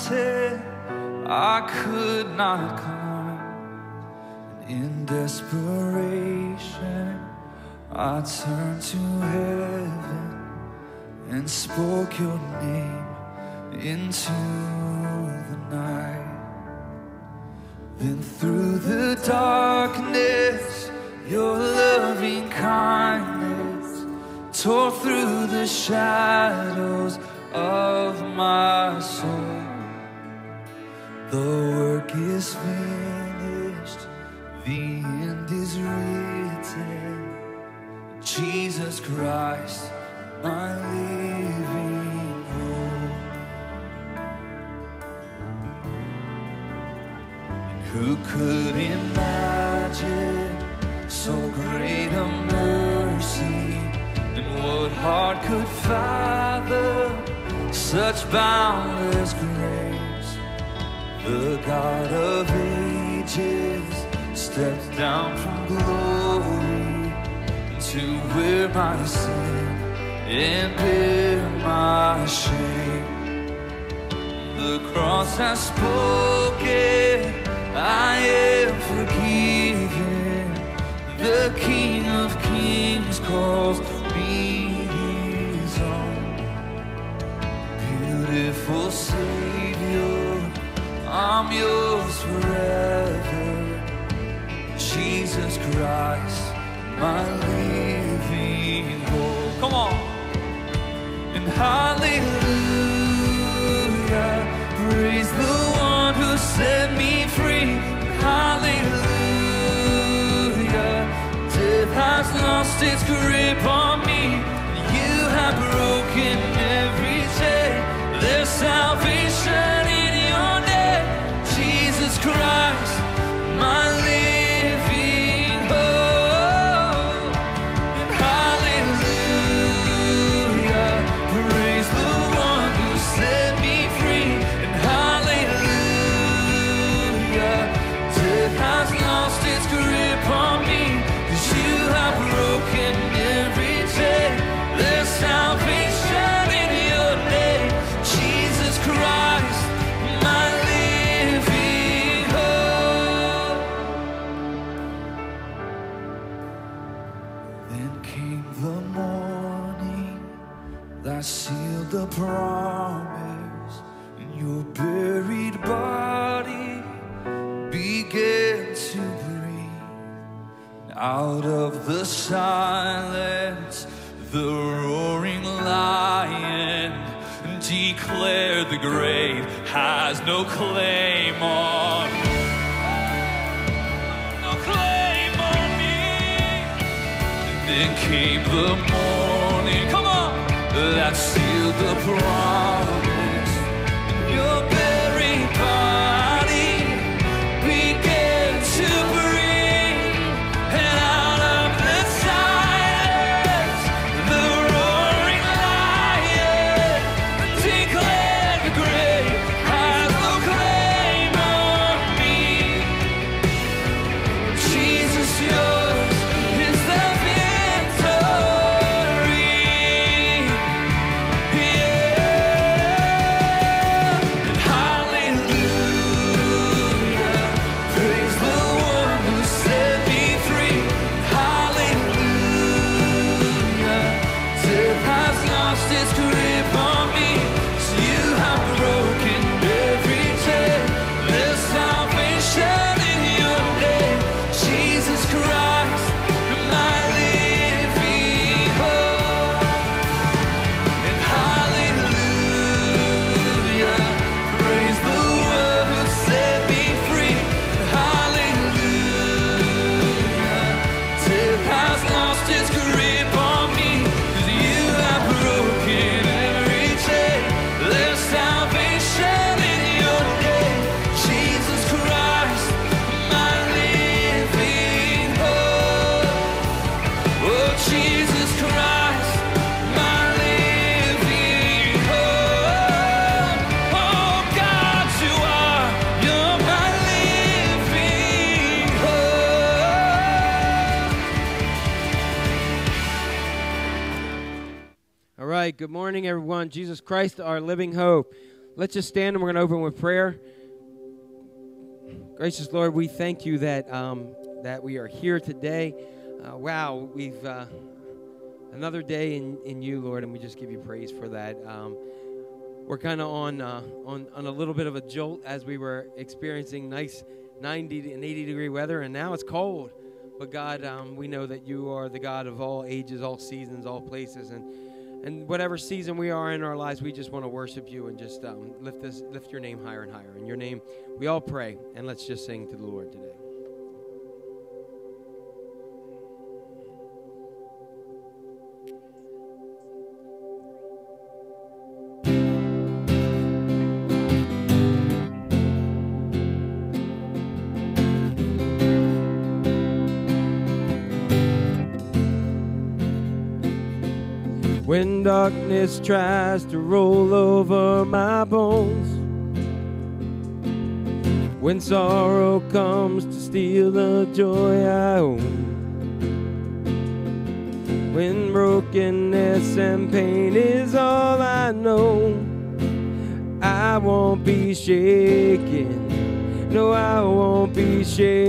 mountain I could not climb. In desperation, I turned to heaven and spoke your name into the night. Then through the darkness, your loving kindness tore through the shadows of my soul. The work is finished, the end is written. Jesus Christ, my living hope. And who could imagine so great a mercy? And what heart could fathom such boundless grace? The God of ages stepped down from glory to wear my sin and bear my shame. The cross has spoken, I am forgiven. The King of Kings calls me his own. Beautiful Savior, I'm yours forever. Jesus Christ, my living hope. Come on. And hallelujah, praise the one who set me free. Hallelujah, death has lost its grip on me. You have broken every chain. There's salvation in your name. Jesus Christ, my living hope. And hallelujah, praise the one who set me free. And hallelujah, death has lost its grip on me. 'Cause you have broken every chain. There's salvation in your name. Jesus Christ, my living hope. Then came the morning that sealed the promise, and your buried body began to breathe. Out of the silence, the roaring lion declared the grave has no claim on me. No claim on me. And then came the morning, come on, that sealed the promise. Your buried body began to breathe, and out of the silence, the roaring lion declared the grave has no claim on me. Jesus, yours is the victory. Yeah. And hallelujah, praise the one who set me free. Hallelujah, death has lost its grip on me. 'Cause you have broken every chain. There's salvation in your name. Jesus Christ, my living hope. And hallelujah, praise the one who set me free. Hallelujah, death has lost its grip on me. 'Cause you have broken every chain. There's salvation in your name. Jesus Christ, my living hope. Oh, Jesus Christ, my living hope. Oh, God, you're my living hope. All right, good morning, everyone. Jesus Christ, our living hope. Let's just stand and we're going to open with prayer. Gracious Lord, we thank you that that we are here today. Wow, we've another day in you, Lord, and we just give you praise for that. We're kind of on a little bit of a jolt as we were experiencing nice 90 and 80 degree weather, and now it's cold. But God, we know that you are the God of all ages, all seasons, all places, and whatever season we are in our lives, we just want to worship you and just lift your name higher and higher. In your name, we all pray, and let's just sing to the Lord today. When darkness tries to roll over my bones, when sorrow comes to steal the joy I own, when brokenness and pain is all I know, I won't be shaken. No, I won't be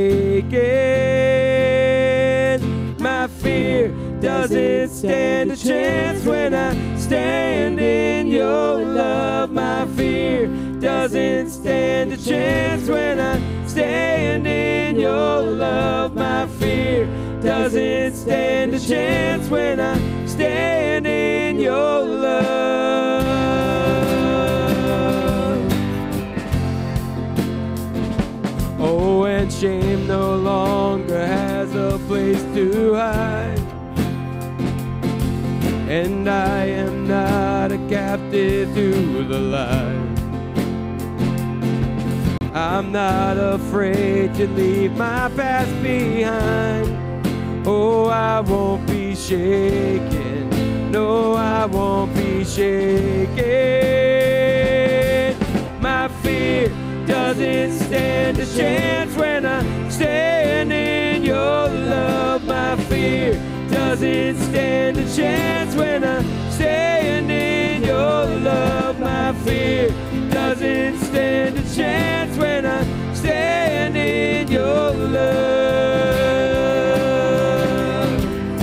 shaken. My fear doesn't stand a chance when I stand in your love. My fear doesn't stand a chance when I stand in your love. My fear doesn't stand a chance when I stand in your love. Oh, and shame no longer has a place to hide, and I am not a captive to the lie. I'm not afraid to leave my past behind. Oh, I won't be shaken. No, I won't be shaken. My fear doesn't stand a chance when I stand in your love. My fear doesn't stand a chance when I stand in your love. My fear doesn't stand a chance when I stand in your love.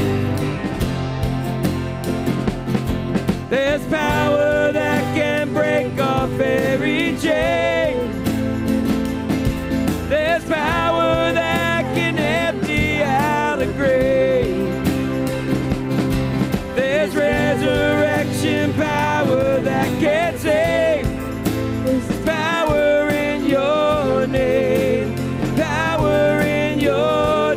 There's power that can break off every chain. There's power that can empty out a grave. There's resurrection power that can save. There's power in your name. Power in your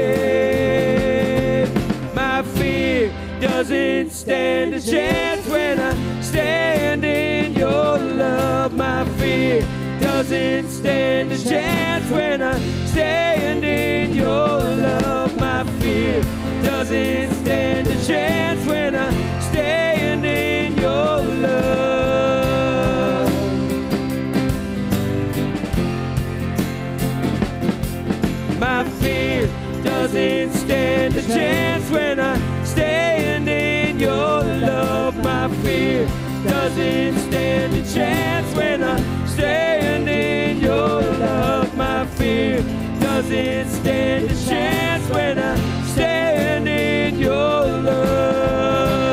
name. My fear doesn't stand a chance when I stand in your love. My fear doesn't stand a chance when I stand in your love. My fear doesn't stand a chance when I stand in your love. My fear doesn't stand a chance when I stand in your love. My fear doesn't stand a chance when I stand in your love. My fear doesn't stand a chance when I stand in your love.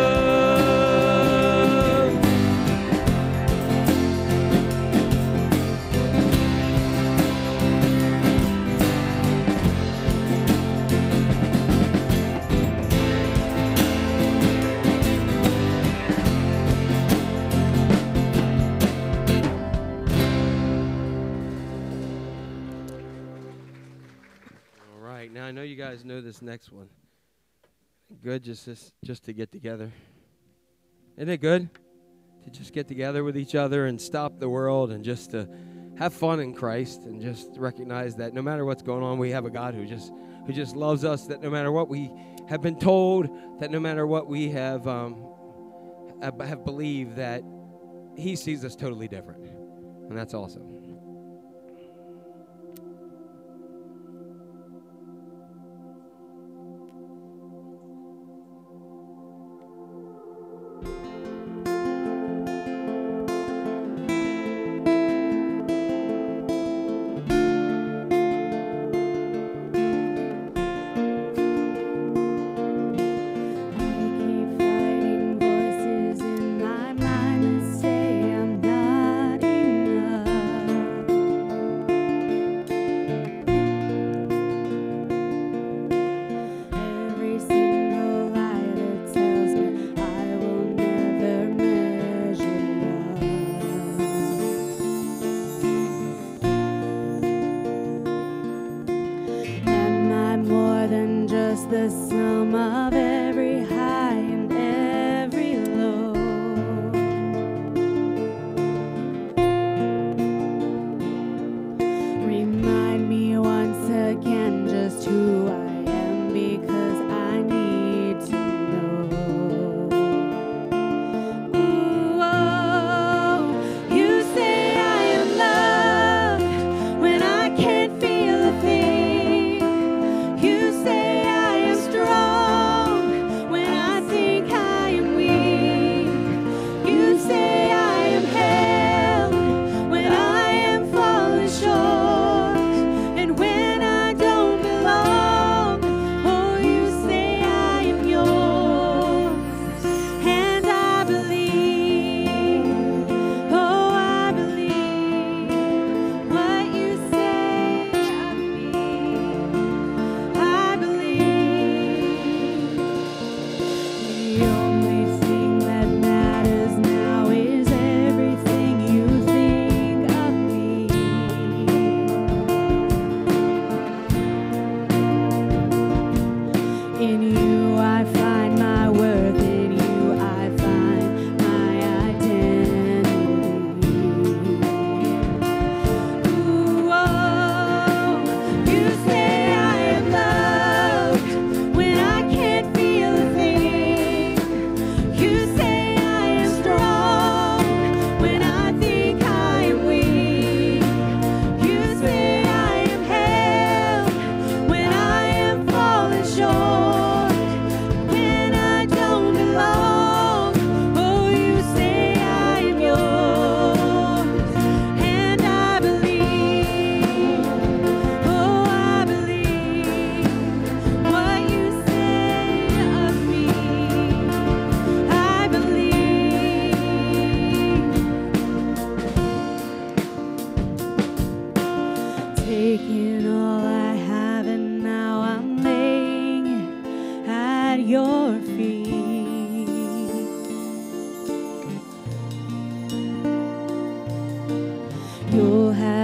All right, now I know you guys know this next one. Good just to get together. Isn't it good to just get together with each other and stop the world and just to have fun in Christ and just recognize that no matter what's going on, we have a God who just loves us, that no matter what we have been told, that no matter what we have believed, that he sees us totally different. And that's awesome.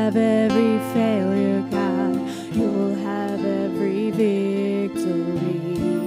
have every failure, God. You'll have every victory.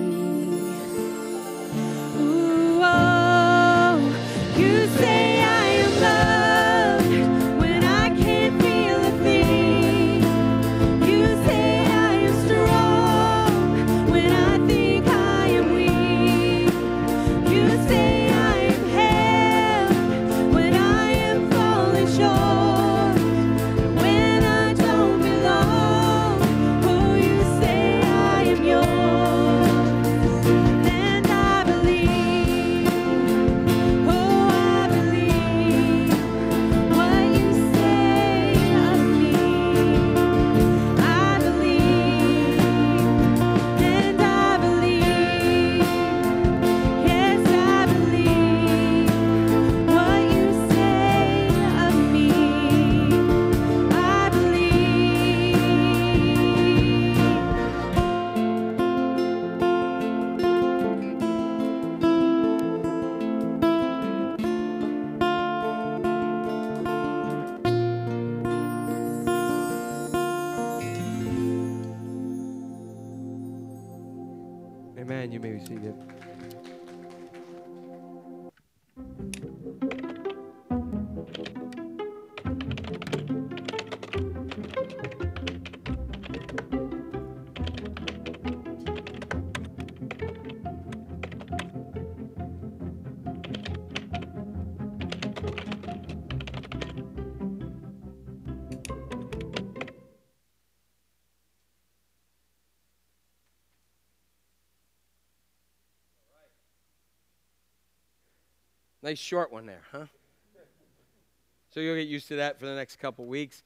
Ooh, oh, you say I am loved when I can't feel a thing. You say I am strong when I think I am weak. You say I am held when I am falling short, when I don't belong. Oh, you say I am yours, and I believe. Oh, I believe what you say of me. I believe, and I believe. Yes, I believe what you say of me. I believe. Amen. You may be seated. Nice short one there, huh? So you'll get used to that for the next couple weeks.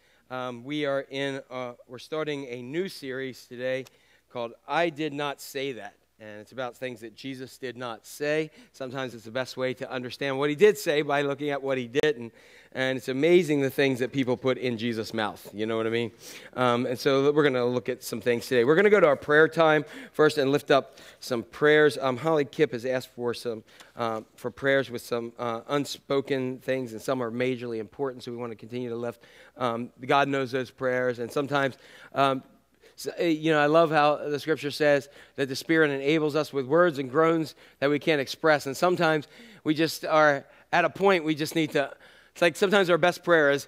We're starting a new series today called I Did Not Say That. And it's about things that Jesus did not say. Sometimes it's the best way to understand what he did say by looking at what he didn't. And it's amazing the things that people put in Jesus' mouth. You know what I mean? And so we're going to look at some things today. We're going to go to our prayer time first and lift up some prayers. Holly Kipp has asked for some for prayers with some unspoken things, and some are majorly important. So we want to continue to lift. God knows those prayers, and sometimes. So, I love how the scripture says that the Spirit enables us with words and groans that we can't express. And sometimes we just are at a point we just need to, it's like sometimes our best prayer is,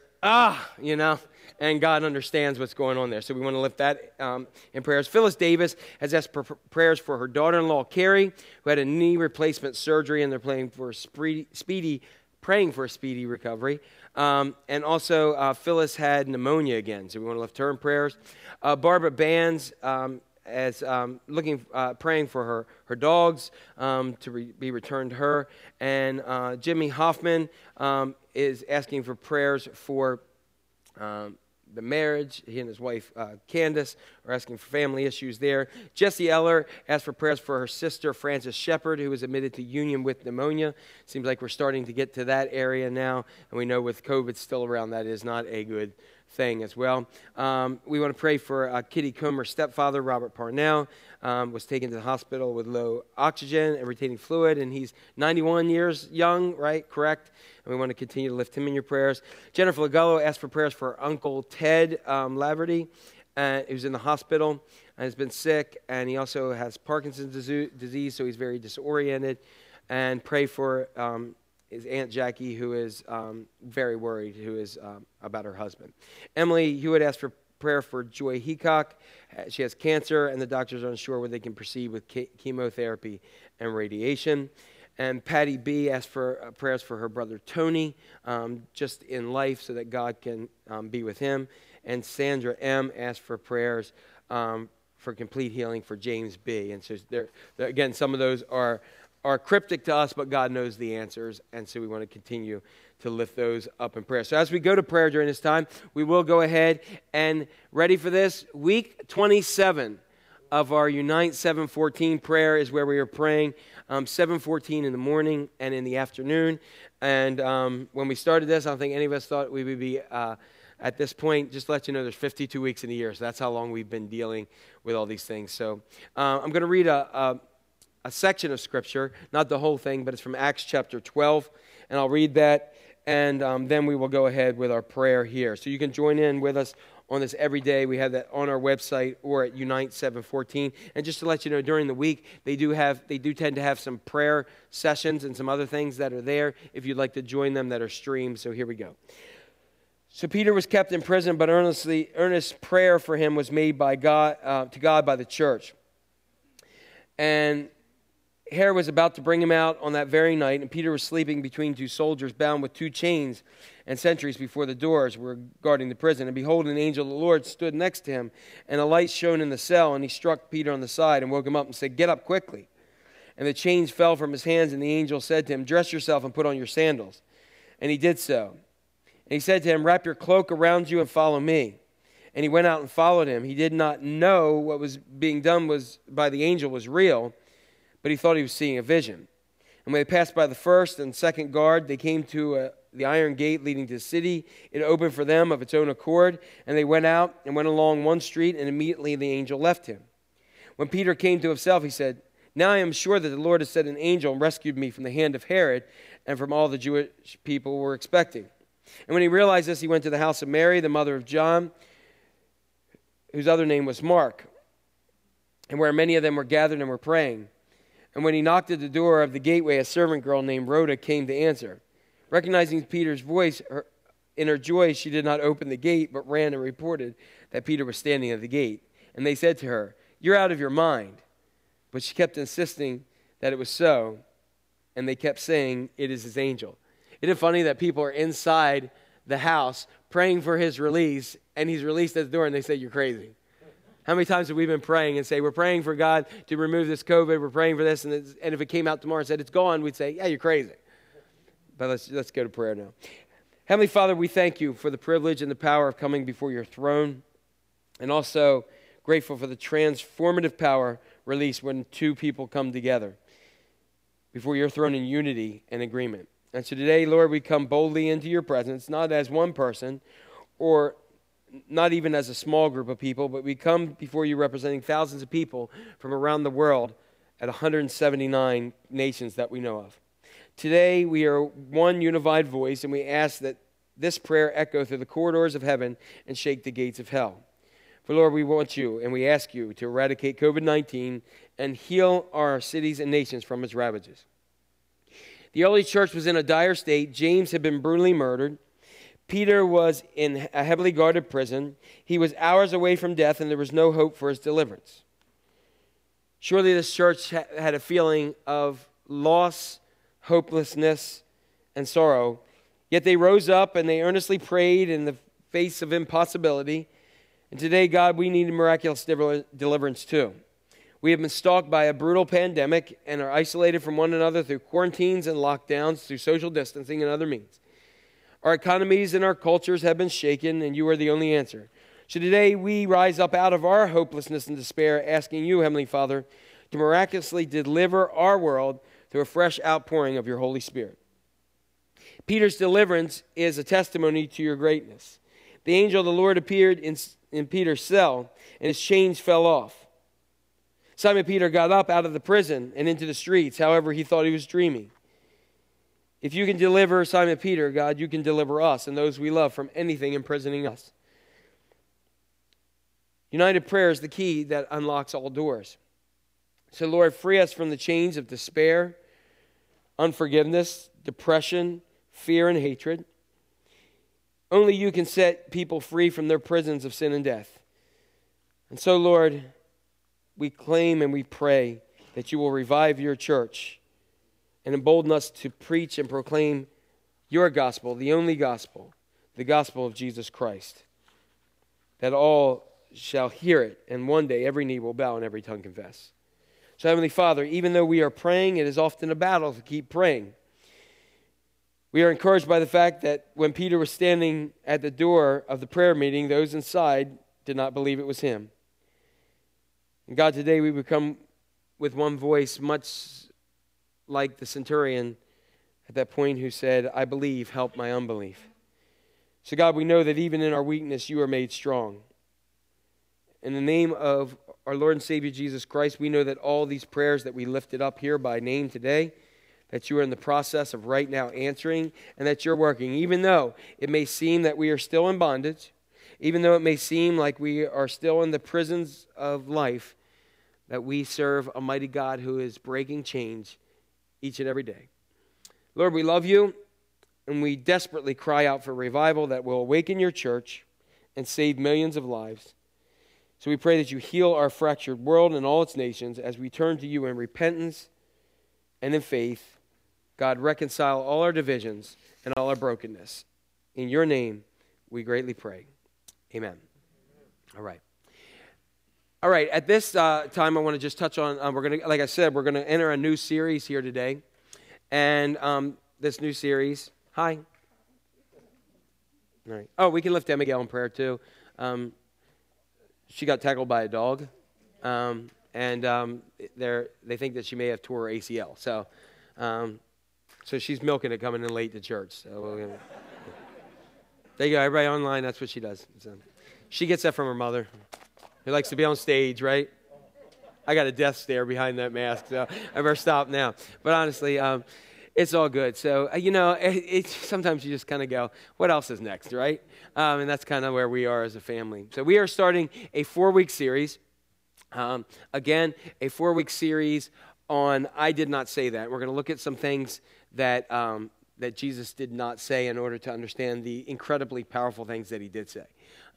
and God understands what's going on there. So we want to lift that in prayers. Phyllis Davis has asked for prayers for her daughter-in-law, Carrie, who had a knee replacement surgery, and they're praying for a speedy recovery. And also, Phyllis had pneumonia again, so we want to lift her in prayers. Barbara Bands is praying for her dogs to be returned to her. And Jimmy Hoffman is asking for prayers for the marriage. He and his wife, Candace, are asking for family issues there. Jessie Eller asked for prayers for her sister, Frances Shepard, who was admitted to Union with pneumonia. Seems like we're starting to get to that area now, and we know with COVID still around, that is not a good thing as well. We want to pray for Kitty Comer's stepfather, Robert Parnell, was taken to the hospital with low oxygen and retaining fluid, and he's 91 years young, right? Correct? And we want to continue to lift him in your prayers. Jennifer Lagullo asked for prayers for Uncle Ted Laverty, who's in the hospital and has been sick, and he also has Parkinson's disease, so he's very disoriented. And pray for his Aunt Jackie, who is very worried, who is about her husband. Emily Hewitt asked for prayer for Joy Heacock. She has cancer, and the doctors are unsure whether they can proceed with chemotherapy and radiation. And Patty B. asked for prayers for her brother Tony, just in life, so that God can be with him. And Sandra M. asked for prayers for complete healing for James B. And so, again, some of those are cryptic to us, but God knows the answers, and so we want to continue to lift those up in prayer. So as we go to prayer during this time, we will go ahead and, ready for this, week 27 of our Unite 7:14 prayer is where we are praying 7:14 in the morning and in the afternoon. And when we started this, I don't think any of us thought we would be at this point. Just to let you know, there's 52 weeks in a year, so that's how long we've been dealing with all these things. So I'm going to read a section of Scripture, not the whole thing, but it's from Acts chapter 12, and I'll read that, and then we will go ahead with our prayer here. So you can join in with us on this every day. We have that on our website or at Unite 714. And just to let you know, during the week, they do tend to have some prayer sessions and some other things that are there if you'd like to join them that are streamed. So here we go. So Peter was kept in prison, but earnest prayer for him was made by God to God by the church. And Herod was about to bring him out on that very night, and Peter was sleeping between two soldiers bound with two chains, and sentries before the doors were guarding the prison. And behold, an angel of the Lord stood next to him, and a light shone in the cell, and he struck Peter on the side and woke him up and said, "Get up quickly." And the chains fell from his hands, and the angel said to him, "Dress yourself and put on your sandals." And he did so. And he said to him, "Wrap your cloak around you and follow me." And he went out and followed him. He did not know what was being done by the angel was real, but he thought he was seeing a vision. And when they passed by the first and second guard, they came to the iron gate leading to the city. It opened for them of its own accord, and they went out and went along one street, and immediately the angel left him. When Peter came to himself, he said, "Now I am sure that the Lord has sent an angel and rescued me from the hand of Herod and from all the Jewish people were expecting." And when he realized this, he went to the house of Mary, the mother of John, whose other name was Mark, and where many of them were gathered and were praying. And when he knocked at the door of the gateway, a servant girl named Rhoda came to answer. Recognizing Peter's voice, in her joy, she did not open the gate, but ran and reported that Peter was standing at the gate. And they said to her, "You're out of your mind." But she kept insisting that it was so, and they kept saying, "It is his angel." Isn't it funny that people are inside the house praying for his release, and he's released at the door, and they say, "You're crazy"? How many times have we been praying and say, we're praying for God to remove this COVID, we're praying for this, and if it came out tomorrow and said it's gone, we'd say, "Yeah, you're crazy." But let's go to prayer now. Heavenly Father, we thank you for the privilege and the power of coming before your throne, and also grateful for the transformative power released when two people come together before your throne in unity and agreement. And so today, Lord, we come boldly into your presence, not as one person or not even as a small group of people, but we come before you representing thousands of people from around the world at 179 nations that we know of. Today, we are one unified voice, and we ask that this prayer echo through the corridors of heaven and shake the gates of hell. For Lord, we want you, and we ask you to eradicate COVID-19 and heal our cities and nations from its ravages. The early church was in a dire state. James had been brutally murdered. Peter was in a heavily guarded prison. He was hours away from death, and there was no hope for his deliverance. Surely this church had a feeling of loss, hopelessness, and sorrow. Yet they rose up and they earnestly prayed in the face of impossibility. And today, God, we need a miraculous deliverance too. We have been stalked by a brutal pandemic and are isolated from one another through quarantines and lockdowns, through social distancing and other means. Our economies and our cultures have been shaken, and you are the only answer. So today we rise up out of our hopelessness and despair, asking you, Heavenly Father, to miraculously deliver our world through a fresh outpouring of your Holy Spirit. Peter's deliverance is a testimony to your greatness. The angel of the Lord appeared in Peter's cell, and his chains fell off. Simon Peter got up out of the prison and into the streets. However, he thought he was dreaming. If you can deliver Simon Peter, God, you can deliver us and those we love from anything imprisoning us. United prayer is the key that unlocks all doors. So, Lord, free us from the chains of despair, unforgiveness, depression, fear, and hatred. Only you can set people free from their prisons of sin and death. And so, Lord, we claim and we pray that you will revive your church and embolden us to preach and proclaim your gospel, the only gospel, the gospel of Jesus Christ, that all shall hear it, and one day every knee will bow and every tongue confess. So, Heavenly Father, even though we are praying, it is often a battle to keep praying. We are encouraged by the fact that when Peter was standing at the door of the prayer meeting, those inside did not believe it was him. And God, today we become with one voice, much like the centurion at that point who said, "I believe, help my unbelief." So God, we know that even in our weakness, you are made strong. In the name of our Lord and Savior Jesus Christ, we know that all these prayers that we lifted up here by name today, that you are in the process of right now answering, and that you're working, even though it may seem that we are still in bondage, even though it may seem like we are still in the prisons of life, that we serve a mighty God who is breaking chains each and every day. Lord, we love you, and we desperately cry out for revival that will awaken your church and save millions of lives. So we pray that you heal our fractured world and all its nations as we turn to you in repentance and in faith. God, reconcile all our divisions and all our brokenness. In your name, we greatly pray. Amen. All right. All right. At this time, I want to just touch on, like I said, we're going to enter a new series here today. And this new series, hi. All right. Oh, we can lift Abigail in prayer too. She got tackled by a dog, and they think that she may have tore her ACL. So she's milking it coming in late to church. So there you go. Everybody online, that's what she does. So she gets that from her mother, who likes to be on stage, right? I got a death stare behind that mask, so I better stop now. But honestly, it's all good. So, sometimes you just kind of go, what else is next, right? And that's kind of where we are as a family. So we are starting a 4-week series. Again, a 4-week series on I Did Not Say That. We're going to look at some things that Jesus did not say in order to understand the incredibly powerful things that he did say.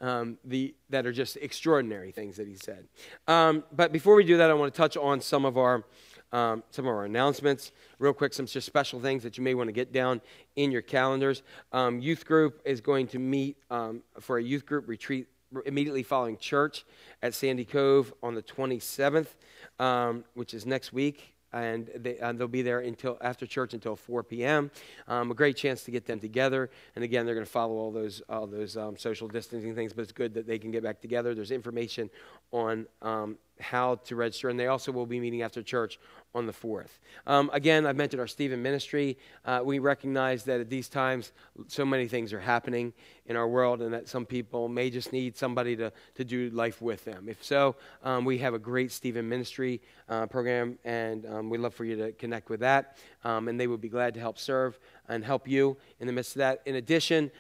That are just extraordinary things that he said. But before we do that, I want to touch on some of our announcements real quick, some just special things that you may want to get down in your calendars. Youth group is going to meet for a youth group retreat immediately following church at Sandy Cove on the 27th, which is next week. And they'll be there until after church until 4 p.m. A great chance to get them together. And again, they're going to follow all those social distancing things, but it's good that they can get back together. There's information on how to register, and they also will be meeting after church on the 4th. Again, I've mentioned our Stephen ministry. We recognize that at these times, so many things are happening in our world, and that some people may just need somebody to do life with them. If so, we have a great Stephen ministry program, and we'd love for you to connect with that, and they would be glad to help serve and help you in the midst of that. In addition,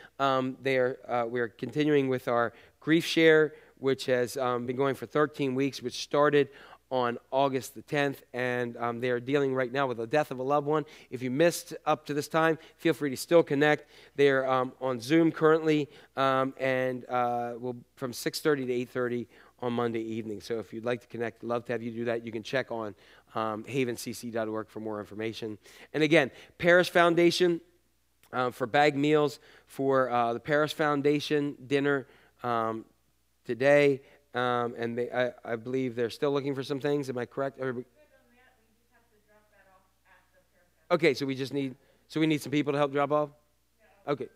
we're continuing with our Grief Share, which has been going for 13 weeks, which started on August the 10th, and they are dealing right now with the death of a loved one. If you missed up to this time, feel free to still connect. They're on Zoom currently, and from 6:30 to 8:30 on Monday evening. So if you'd like to connect, I'd love to have you do that. You can check on havencc.org for more information. And again, Paris Foundation for bag meals for the Paris Foundation dinner today. And I believe they're still looking for some things. Am I correct? Okay, so we need some people to help drop off? Okay.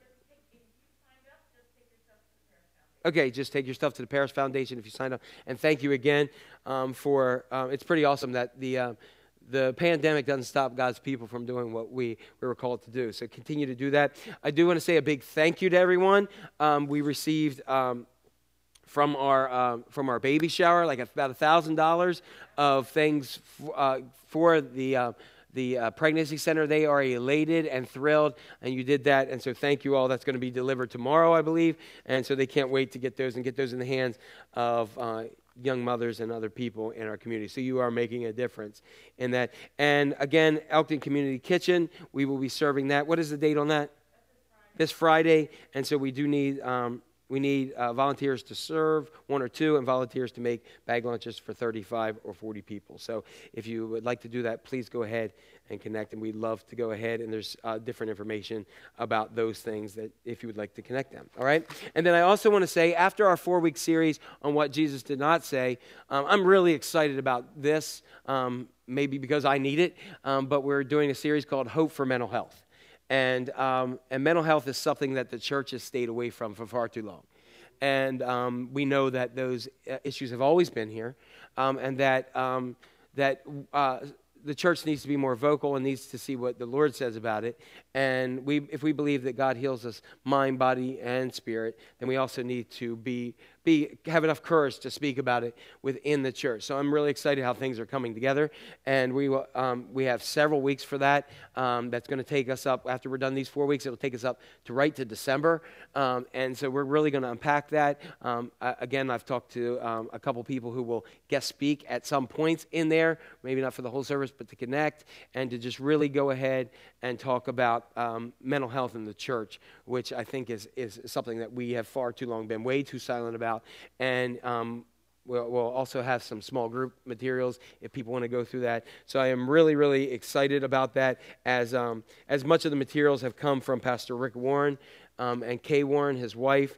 Okay, just take your stuff to the Paris Foundation if you signed up. And thank you again for, it's pretty awesome that the pandemic doesn't stop God's people from doing what we were called to do. So continue to do that. I do want to say a big thank you to everyone. We received from our baby shower, like about $1,000 of things for the pregnancy center. They are elated and thrilled, and you did that. And so thank you all. That's going to be delivered tomorrow, I believe. And so they can't wait to get those in the hands of young mothers and other people in our community. So you are making a difference in that. And again, Elkton Community Kitchen, we will be serving that. What is the date on that? This Friday. And so we do need volunteers to serve, 1 or 2, and volunteers to make bag lunches for 35 or 40 people. So if you would like to do that, please go ahead and connect, and we'd love to go ahead, and there's different information about those things that if you would like to connect them, all right? And then I also want to say, after our 4-week series on what Jesus did not say, I'm really excited about this, maybe because I need it, but we're doing a series called Hope for Mental Health. And mental health is something that the church has stayed away from for far too long. And we know that those issues have always been here, and that the church needs to be more vocal and needs to see what the Lord says about it. And if we believe that God heals us mind, body, and spirit, then we also need to have enough courage to speak about it within the church. So I'm really excited how things are coming together, and we have several weeks for that. That's going to take us up, after we're done these 4 weeks, it'll take us up to right to December. And so we're really going to unpack that. Again, I've talked to a couple people who will guest speak at some points in there, maybe not for the whole service, but to connect and to just really go ahead and talk about mental health in the church, which I think is something that we have far too long been way too silent about. And we'll also have some small group materials if people want to go through that. So I am really, really excited about that, as much of the materials have come from Pastor Rick Warren and Kay Warren, his wife,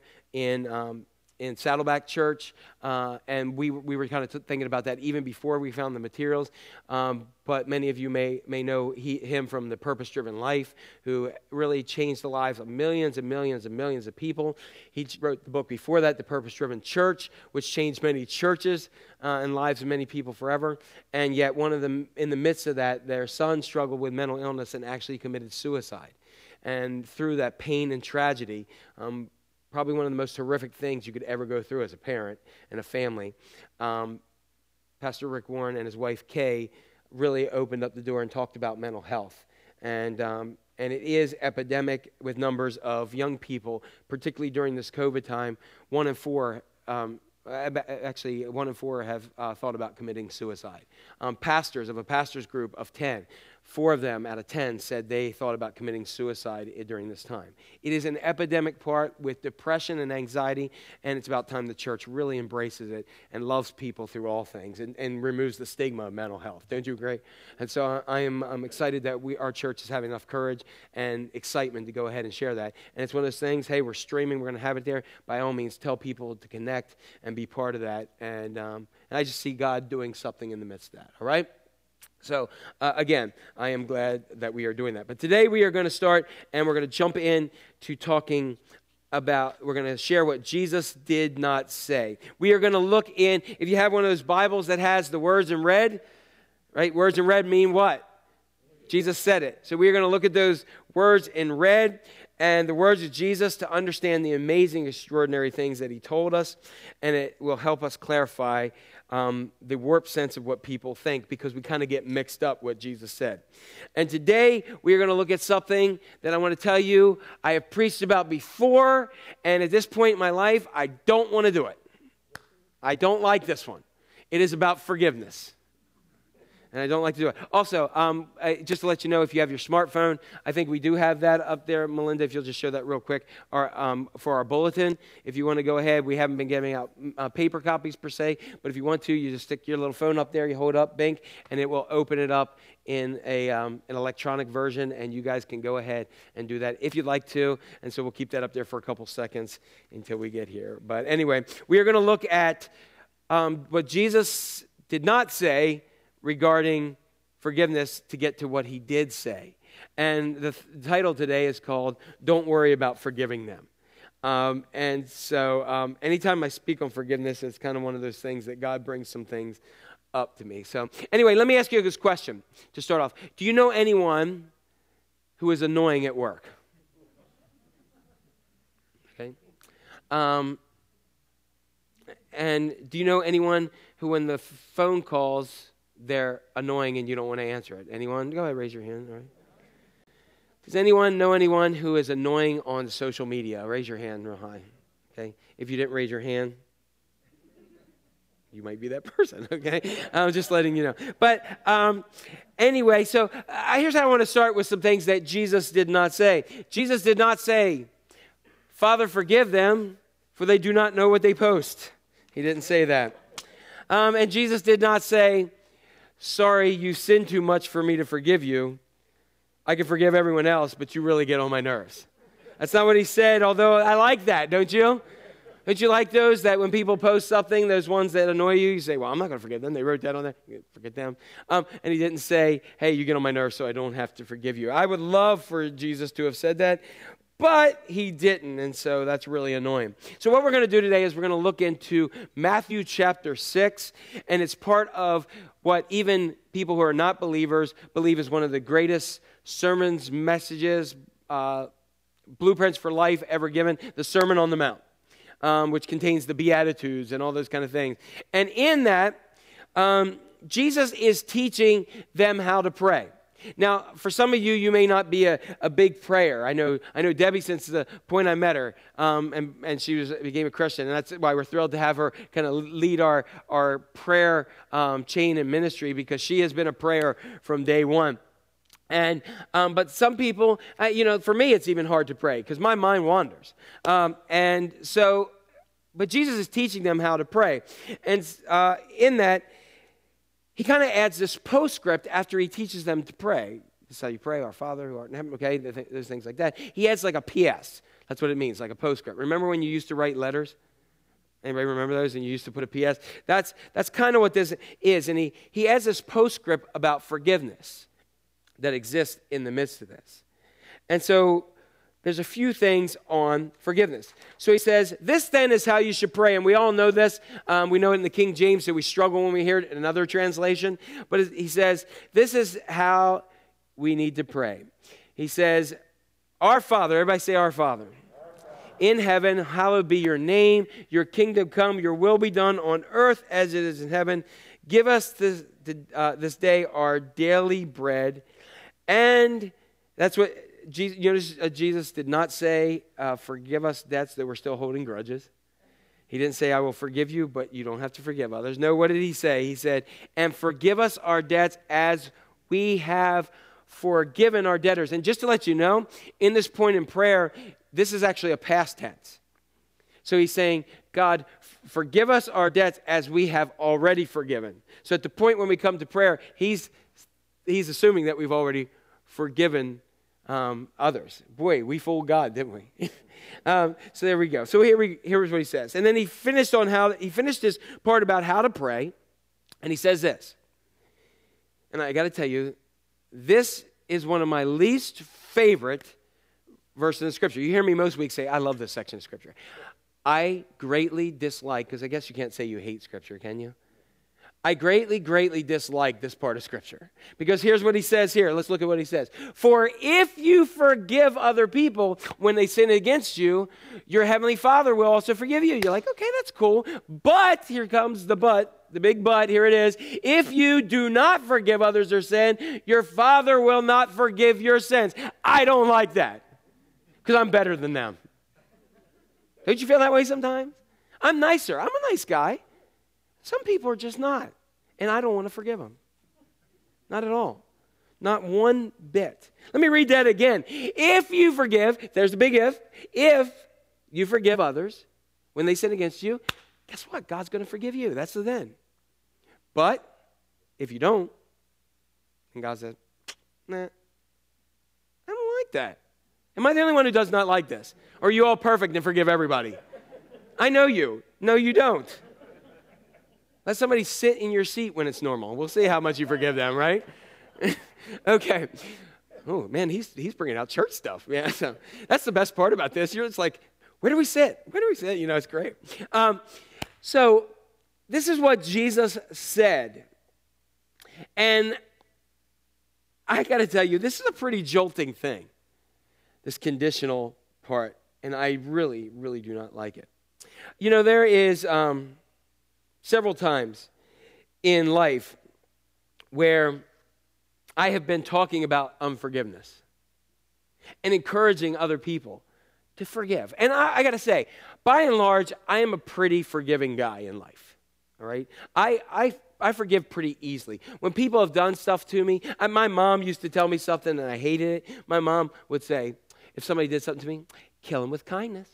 in Saddleback Church, and we were kind of thinking about that even before we found the materials. But many of you may know him from The Purpose-Driven Life, who really changed the lives of millions and millions and millions of people. He wrote the book before that, The Purpose-Driven Church, which changed many churches and lives of many people forever. And yet one of them, in the midst of that, their son struggled with mental illness and actually committed suicide. And through that pain and tragedy, probably one of the most horrific things you could ever go through as a parent and a family, Pastor Rick Warren and his wife Kay really opened up the door and talked about mental health. And it is epidemic with numbers of young people, particularly during this COVID time. 1 in 4, actually 1 in 4 have thought about committing suicide. Pastors of a pastor's group of 10, 4 of them out of 10 said they thought about committing suicide during this time. It is an epidemic part with depression and anxiety, and it's about time the church really embraces it and loves people through all things and removes the stigma of mental health. Don't you agree? And so I'm excited that our church is having enough courage and excitement to go ahead and share that. And it's one of those things, hey, we're streaming, we're going to have it there. By all means, tell people to connect and be part of that. And I just see God doing something in the midst of that, all right? So, again, I am glad that we are doing that. But today we are going to start, and we're going to jump in to talking about, we're going to share what Jesus did not say. We are going to look in, if you have one of those Bibles that has the words in red, right? Words in red mean what? Jesus said it. So we are going to look at those words in red and the words of Jesus to understand the amazing, extraordinary things that he told us, and it will help us clarify the warped sense of what people think, because we kind of get mixed up what Jesus said. And today we are going to look at something that I want to tell you I have preached about before, and at this point in my life, I don't want to do it. I don't like this one. It is about forgiveness. And I don't like to do it. Also, just to let you know, if you have your smartphone, I think we do have that up there, Melinda, if you'll just show that real quick, for our bulletin. If you want to go ahead, we haven't been giving out paper copies per se, but if you want to, you just stick your little phone up there, you hold it up, bink, and it will open it up in an electronic version, and you guys can go ahead and do that if you'd like to. And so we'll keep that up there for a couple seconds until we get here. But anyway, we are going to look at what Jesus did not say regarding forgiveness to get to what he did say. And the title today is called, Don't Worry About Forgiving Them. And so anytime I speak on forgiveness, it's kind of one of those things that God brings some things up to me. So anyway, let me ask you this question to start off. Do you know anyone who is annoying at work? Okay. And do you know anyone who, when the phone calls, they're annoying and you don't want to answer it? Anyone? Go ahead, raise your hand. All right. Does anyone know anyone who is annoying on social media? Raise your hand real high. Okay. If you didn't raise your hand, you might be that person. Okay. I'm just letting you know. But anyway, so here's how I want to start with some things that Jesus did not say. Jesus did not say, Father, forgive them, for they do not know what they post. He didn't say that. And Jesus did not say, sorry, you sinned too much for me to forgive you. I can forgive everyone else, but you really get on my nerves. That's not what he said, although I like that, don't you? Don't you like those that when people post something, those ones that annoy you, you say, well, I'm not going to forgive them. They wrote that on there. Forget them. And he didn't say, hey, you get on my nerves so I don't have to forgive you. I would love for Jesus to have said that, But he didn't, and so that's really annoying. So what we're going to do today is we're going to look into Matthew chapter 6, and it's part of what even people who are not believers believe is one of the greatest sermons, messages, blueprints for life ever given, the Sermon on the Mount, which contains the Beatitudes and all those kind of things. And in that, Jesus is teaching them how to pray. Now, for some of you, you may not be a big prayer. I know Debbie since the point I met her, and she became a Christian, and that's why we're thrilled to have her kind of lead our prayer chain and ministry, because she has been a prayer from day one. And but some people, for me, it's even hard to pray because my mind wanders. And so, but Jesus is teaching them how to pray, and in that, he kind of adds this postscript after he teaches them to pray. This is how you pray, our Father who art in heaven, okay, those things like that. He adds like a PS. That's what it means, like a postscript. Remember when you used to write letters? Anybody remember those? And you used to put a PS? That's kind of what this is. And he adds this postscript about forgiveness that exists in the midst of this. And so there's a few things on forgiveness. So he says, this then is how you should pray. And we all know this. We know it in the King James, so we struggle when we hear it in another translation. But he says, this is how we need to pray. He says, our Father, everybody say our Father. In heaven, hallowed be your name. Your kingdom come, your will be done on earth as it is in heaven. Give us this day our daily bread. And that's what Jesus did not say, forgive us debts that we're still holding grudges. He didn't say, I will forgive you, but you don't have to forgive others. No, what did he say? He said, and forgive us our debts as we have forgiven our debtors. And just to let you know, in this point in prayer, this is actually a past tense. So he's saying, God, forgive us our debts as we have already forgiven. So at the point when we come to prayer, he's assuming that we've already forgiven others. Boy, we fooled God, didn't we? So there we go. So here's what he says. And then he finished this part about how to pray, and he says this. And I got to tell you, this is one of my least favorite verses in Scripture. You hear me most weeks say, I love this section of Scripture. I greatly dislike, because I guess you can't say you hate Scripture, can you? I greatly, greatly dislike this part of Scripture. Because here's what he says here. Let's look at what he says. For if you forgive other people when they sin against you, your heavenly Father will also forgive you. You're like, okay, that's cool. But, here comes the but, the big but, here it is. If you do not forgive others their sin, your Father will not forgive your sins. I don't like that. Because I'm better than them. Don't you feel that way sometimes? I'm nicer. I'm a nice guy. Some people are just not, and I don't want to forgive them. Not at all. Not one bit. Let me read that again. If you forgive, there's the big if you forgive others when they sin against you, guess what? God's going to forgive you. That's the then. But if you don't, and God says, nah, I don't like that. Am I the only one who does not like this? Or are you all perfect and forgive everybody? I know you. No, you don't. Let somebody sit in your seat when it's normal. We'll see how much you forgive them, right? Okay. Oh, man, he's bringing out church stuff. Yeah, so that's the best part about this. You're just like, where do we sit? Where do we sit? You know, it's great. So this is what Jesus said. And I got to tell you, this is a pretty jolting thing, this conditional part. And I really, really do not like it. You know, there is several times in life where I have been talking about unforgiveness and encouraging other people to forgive. And I got to say, by and large, I am a pretty forgiving guy in life, all right? I forgive pretty easily. When people have done stuff to me, my mom used to tell me something and I hated it. My mom would say, if somebody did something to me, kill them with kindness.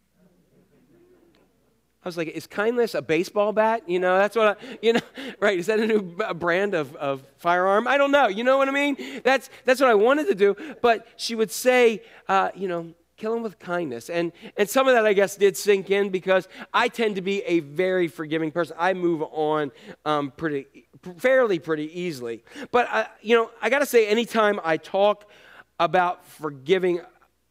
I was like, is kindness a baseball bat? You know, that's what right. Is that a new brand of firearm? I don't know. You know what I mean? That's what I wanted to do. But she would say, kill him with kindness. And some of that, I guess, did sink in because I tend to be a very forgiving person. I move on pretty easily. But, I got to say, anytime I talk about forgiving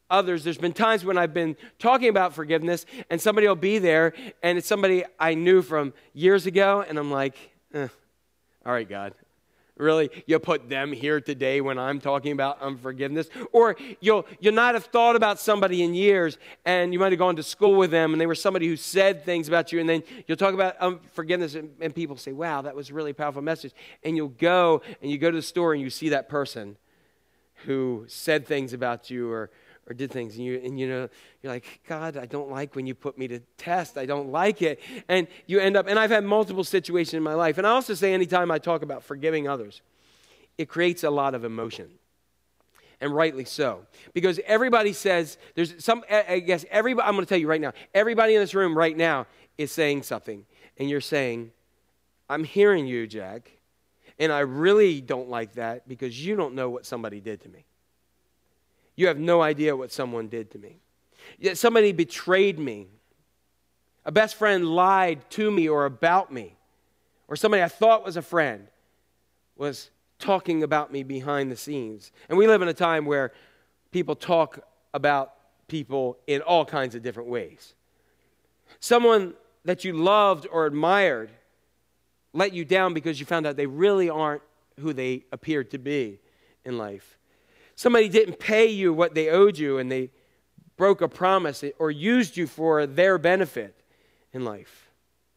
others, there's been times when I've been talking about forgiveness and somebody will be there and it's somebody I knew from years ago and I'm like, all right, God. Really? You'll put them here today when I'm talking about unforgiveness? Or you'll not have thought about somebody in years and you might have gone to school with them and they were somebody who said things about you and then you'll talk about unforgiveness and people say, wow, that was a really powerful message. And you go to the store and you see that person who said things about you or did things and you're like, God, I don't like when you put me to test. I don't like it. And you end up, and I've had multiple situations in my life. And I also say anytime I talk about forgiving others, it creates a lot of emotion. And rightly so. Because everybody says, there's some, I guess everybody, I'm going to tell you right now, everybody in this room right now is saying something. And you're saying, I'm hearing you, Jack. And I really don't like that because you don't know what somebody did to me. You have no idea what someone did to me. Yet somebody betrayed me. A best friend lied to me or about me. Or somebody I thought was a friend was talking about me behind the scenes. And we live in a time where people talk about people in all kinds of different ways. Someone that you loved or admired let you down because you found out they really aren't who they appeared to be in life. Somebody didn't pay you what they owed you and they broke a promise or used you for their benefit in life.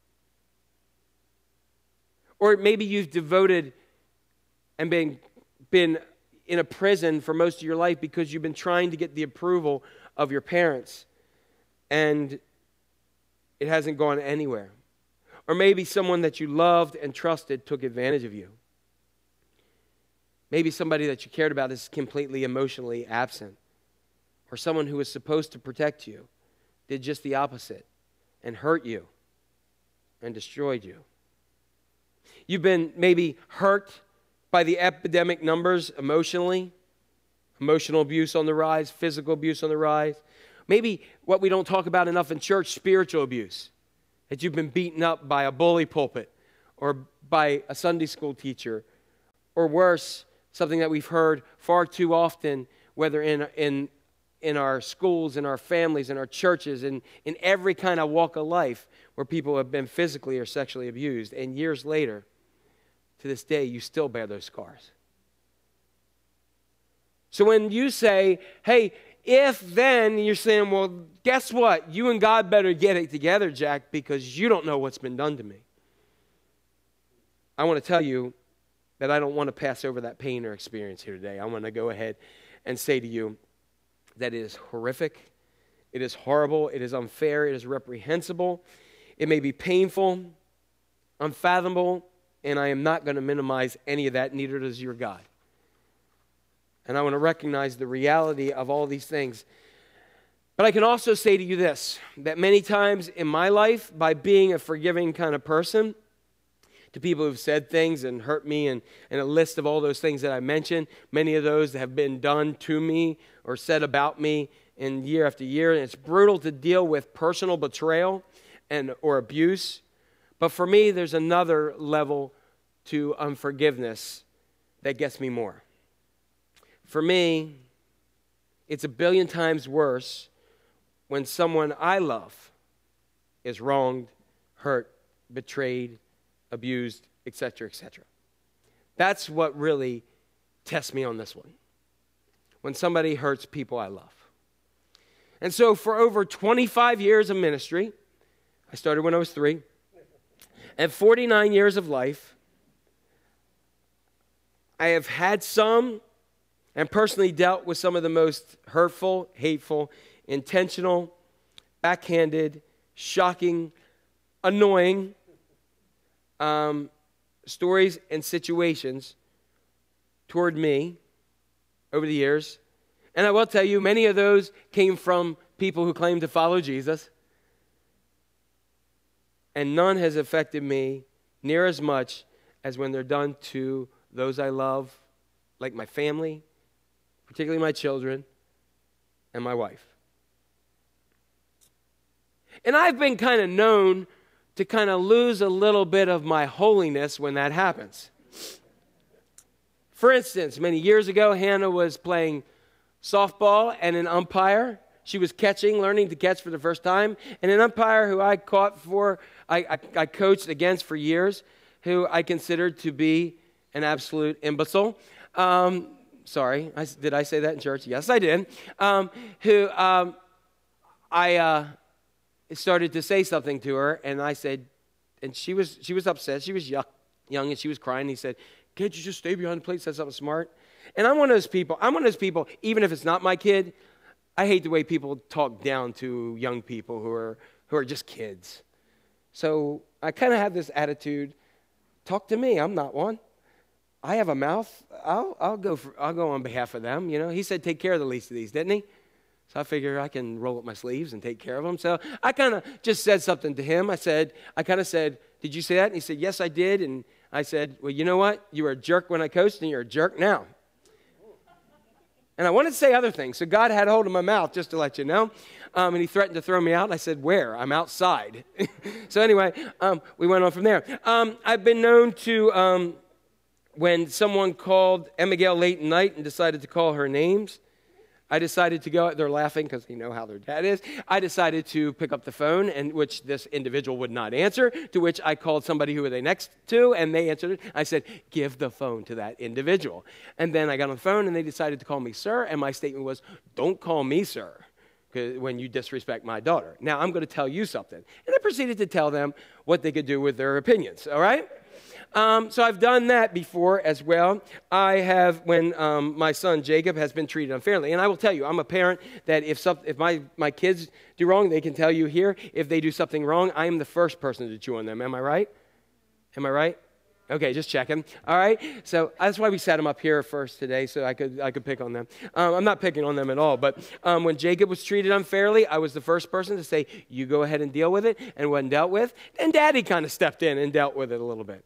Or maybe you've devoted and been in a prison for most of your life because you've been trying to get the approval of your parents and it hasn't gone anywhere. Or maybe someone that you loved and trusted took advantage of you. Maybe somebody that you cared about is completely emotionally absent. Or someone who was supposed to protect you did just the opposite and hurt you and destroyed you. You've been maybe hurt by the epidemic numbers emotionally. Emotional abuse on the rise, physical abuse on the rise. Maybe what we don't talk about enough in church, spiritual abuse. That you've been beaten up by a bully pulpit or by a Sunday school teacher. Or worse, something that we've heard far too often, whether in our schools, in our families, in our churches, in every kind of walk of life where people have been physically or sexually abused. And years later, to this day, you still bear those scars. So when you say, hey, if then, you're saying, well, guess what? You and God better get it together, Jack, because you don't know what's been done to me. I want to tell you that I don't want to pass over that pain or experience here today. I want to go ahead and say to you that it is horrific, it is horrible, it is unfair, it is reprehensible, it may be painful, unfathomable, and I am not going to minimize any of that, neither does your God. And I want to recognize the reality of all these things. But I can also say to you this, that many times in my life, by being a forgiving kind of person, to people who've said things and hurt me and a list of all those things that I mentioned, many of those have been done to me or said about me in year after year. And it's brutal to deal with personal betrayal or abuse. But for me, there's another level to unforgiveness that gets me more. For me, it's 1 billion times worse when someone I love is wronged, hurt, betrayed, abused, etc., etc. That's what really tests me on this one. When somebody hurts people I love. And so for over 25 years of ministry, I started when I was 3, and 49 years of life, I have had some and personally dealt with some of the most hurtful, hateful, intentional, backhanded, shocking, annoying stories and situations toward me over the years. And I will tell you, many of those came from people who claim to follow Jesus. And none has affected me near as much as when they're done to those I love, like my family, particularly my children, and my wife. And I've been kind of known to kind of lose a little bit of my holiness when that happens. For instance, many years ago, Hannah was playing softball and an umpire. She was learning to catch for the first time, and an umpire who I coached against for years, who I considered to be an absolute imbecile. Sorry, did I say that in church? Yes, I did. I started to say something to her, and I said, and she was upset. She was young, and she was crying. He said, "Can't you just stay behind the plate, say something smart?" And I'm one of those people, even if it's not my kid, I hate the way people talk down to young people who are just kids. So I kind of have this attitude, talk to me, I'm not one. I have a mouth, I'll go on behalf of them, you know. He said take care of the least of these, didn't he? So I figure I can roll up my sleeves and take care of them. So I kind of just said something to him. I said, "Did you say that?" And he said, "Yes, I did." And I said, "Well, you know what? You were a jerk when I coached, and you're a jerk now." And I wanted to say other things, so God had a hold of my mouth, just to let you know. And he threatened to throw me out. I said, "Where? I'm outside." So anyway, we went on from there. I've been known to, when someone called Abigail late at night and decided to call her names, I decided to go, they're laughing because they know how their dad is. I decided to pick up the phone, and which this individual would not answer, to which I called somebody who were they next to, and they answered it. I said, "Give the phone to that individual." And then I got on the phone, and they decided to call me sir, and my statement was, "Don't call me sir when you disrespect my daughter. Now, I'm going to tell you something." And I proceeded to tell them what they could do with their opinions, all right? So I've done that before as well. I have when my son Jacob has been treated unfairly. And I will tell you, I'm a parent that if my kids do wrong, they can tell you here. If they do something wrong, I am the first person to chew on them. Am I right? Am I right? Okay, just checking. All right. So that's why we sat them up here first today, so I could pick on them. I'm not picking on them at all. But when Jacob was treated unfairly, I was the first person to say, "You go ahead and deal with it," and when dealt with, then Daddy kind of stepped in and dealt with it a little bit.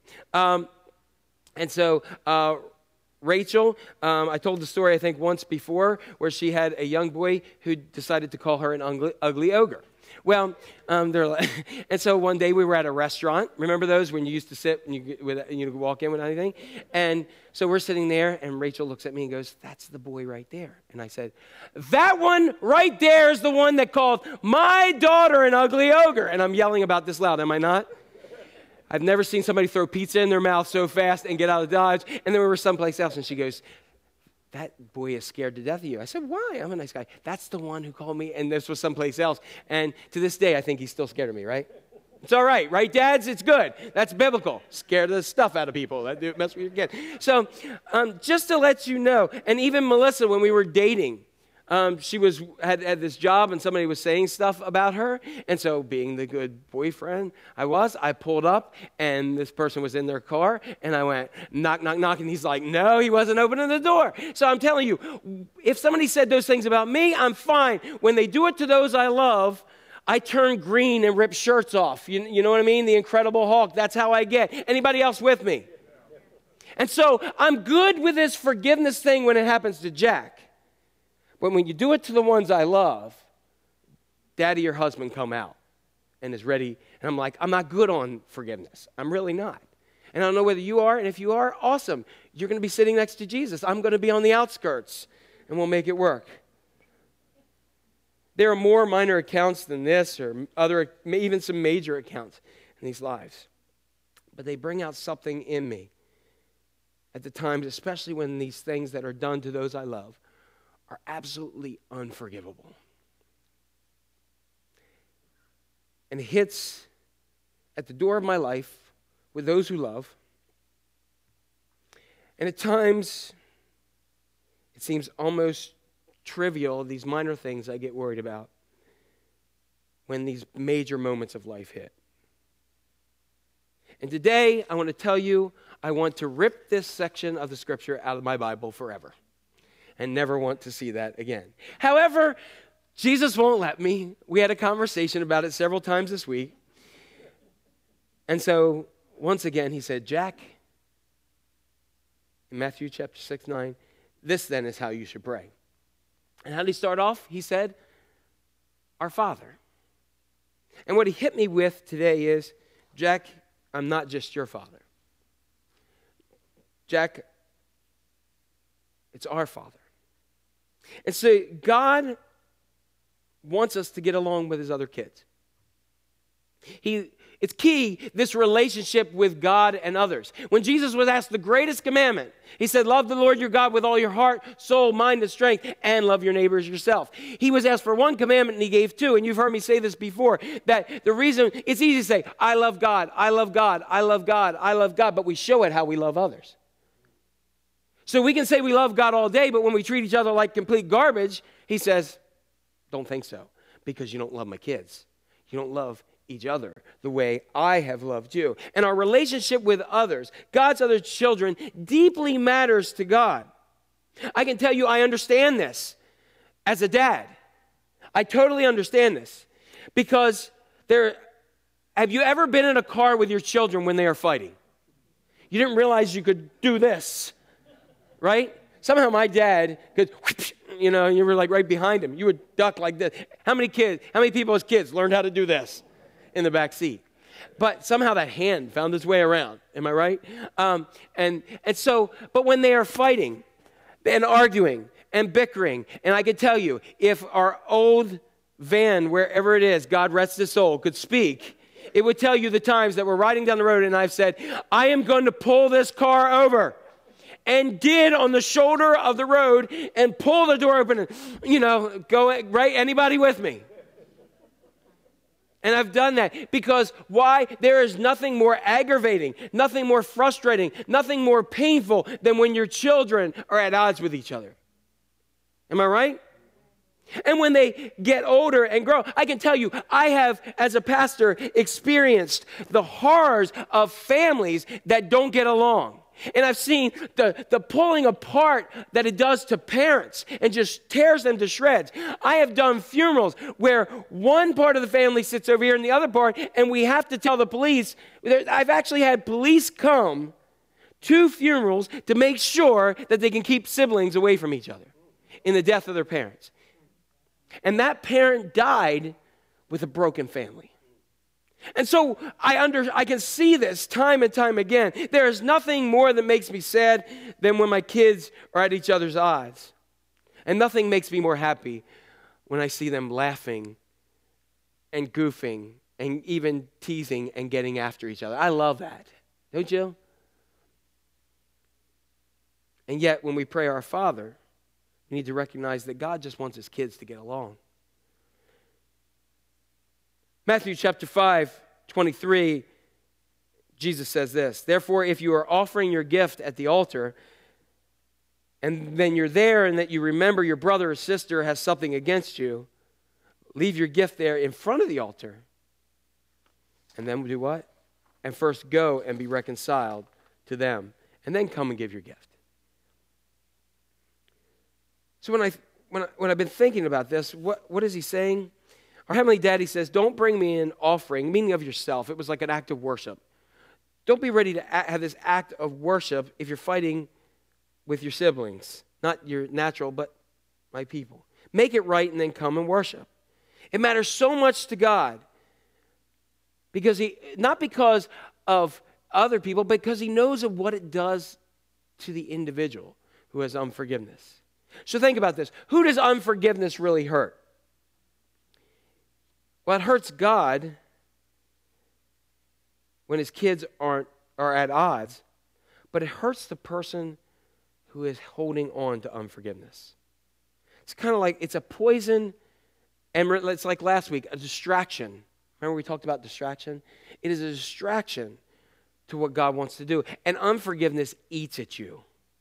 And so Rachel, I told the story I think once before, where she had a young boy who decided to call her an ugly ogre. Well, and so one day we were at a restaurant. Remember those when you used to sit and you could walk in with anything? And so we're sitting there, and Rachel looks at me and goes, "That's the boy right there." And I said, "That one right there is the one that called my daughter an ugly ogre." And I'm yelling about this loud, am I not? I've never seen somebody throw pizza in their mouth so fast and get out of Dodge. And then we were someplace else, and she goes, "That boy is scared to death of you." I said, "Why? I'm a nice guy." "That's the one who called me," and this was someplace else. And to this day, I think he's still scared of me, right? It's all right, dads? It's good. That's biblical. Scared the stuff out of people. That mess with your kid. So just to let you know, and even Melissa, when we were dating, she had this job, and somebody was saying stuff about her. And so being the good boyfriend I pulled up, and this person was in their car, and I went, "Knock, knock, knock." And he's like, "No, he wasn't opening the door." So I'm telling you, if somebody said those things about me, I'm fine. When they do it to those I love, I turn green and rip shirts off. You know what I mean? The Incredible Hulk. That's how I get. Anybody else with me? And so I'm good with this forgiveness thing when it happens to Jack. But when you do it to the ones I love, Daddy, your husband, come out and is ready. And I'm like, I'm not good on forgiveness. I'm really not. And I don't know whether you are, and if you are, awesome. You're going to be sitting next to Jesus. I'm going to be on the outskirts, and we'll make it work. There are more minor accounts than this, or even some major accounts in these lives. But they bring out something in me at the times, especially when these things that are done to those I love are absolutely unforgivable. And it hits at the door of my life with those who love. And at times, it seems almost trivial, these minor things I get worried about when these major moments of life hit. And today, I want to tell you, I want to rip this section of the scripture out of my Bible forever and never want to see that again. However, Jesus won't let me. We had a conversation about it several times this week. And so, once again, he said, "Jack," in Matthew chapter 6:9, "this then is how you should pray." And how did he start off? He said, "Our Father." And what he hit me with today is, Jack, I'm not just your father. Jack, it's our Father. And so God wants us to get along with his other kids. It's key, this relationship with God and others. When Jesus was asked the greatest commandment, he said, love the Lord your God with all your heart, soul, mind, and strength, and love your neighbor as yourself. He was asked for one commandment and he gave two. And you've heard me say this before, that the reason, it's easy to say, I love God, I love God, I love God, I love God, but we show it how we love others. So we can say we love God all day, but when we treat each other like complete garbage, he says, don't think so, because you don't love my kids. You don't love each other the way I have loved you. And our relationship with others, God's other children, deeply matters to God. I can tell you I understand this as a dad. I totally understand this because have you ever been in a car with your children when they are fighting? You didn't realize you could do this, right? Somehow my dad could, you were like right behind him. You would duck like this. How many people as kids learned how to do this in the back seat? But somehow that hand found its way around. Am I right? But when they are fighting and arguing and bickering, and I can tell you, if our old van, wherever it is, God rest his soul, could speak, it would tell you the times that we're riding down the road and I've said, I am going to pull this car over. And did on the shoulder of the road and pull the door open and, go, right? Anybody with me? And I've done that because why? There is nothing more aggravating, nothing more frustrating, nothing more painful than when your children are at odds with each other. Am I right? And when they get older and grow, I can tell you, I have, as a pastor, experienced the horrors of families that don't get along. And I've seen the pulling apart that it does to parents and just tears them to shreds. I have done funerals where one part of the family sits over here and the other part, and we have to tell the police. I've actually had police come to funerals to make sure that they can keep siblings away from each other in the death of their parents. And that parent died with a broken family. And so I can see this time and time again. There is nothing more that makes me sad than when my kids are at each other's odds. And nothing makes me more happy when I see them laughing and goofing and even teasing and getting after each other. I love that. Don't you? And yet, when we pray our Father, we need to recognize that God just wants his kids to get along. Matthew chapter 5:23, Jesus says this, therefore, if you are offering your gift at the altar, and then you're there and that you remember your brother or sister has something against you, leave your gift there in front of the altar. And then do what? And first go and be reconciled to them, and then come and give your gift. So when I've been thinking about this, what is he saying? Our Heavenly Daddy says, don't bring me an offering, meaning of yourself. It was like an act of worship. Don't be ready to have this act of worship if you're fighting with your siblings. Not your natural, but my people. Make it right and then come and worship. It matters so much to God. Not because of other people, but because he knows of what it does to the individual who has unforgiveness. So think about this. Who does unforgiveness really hurt? Well, it hurts God when his kids are at odds, but it hurts the person who is holding on to unforgiveness. It's kind of like it's a poison, and it's like last week, a distraction. Remember we talked about distraction? It is a distraction to what God wants to do. And unforgiveness eats at you,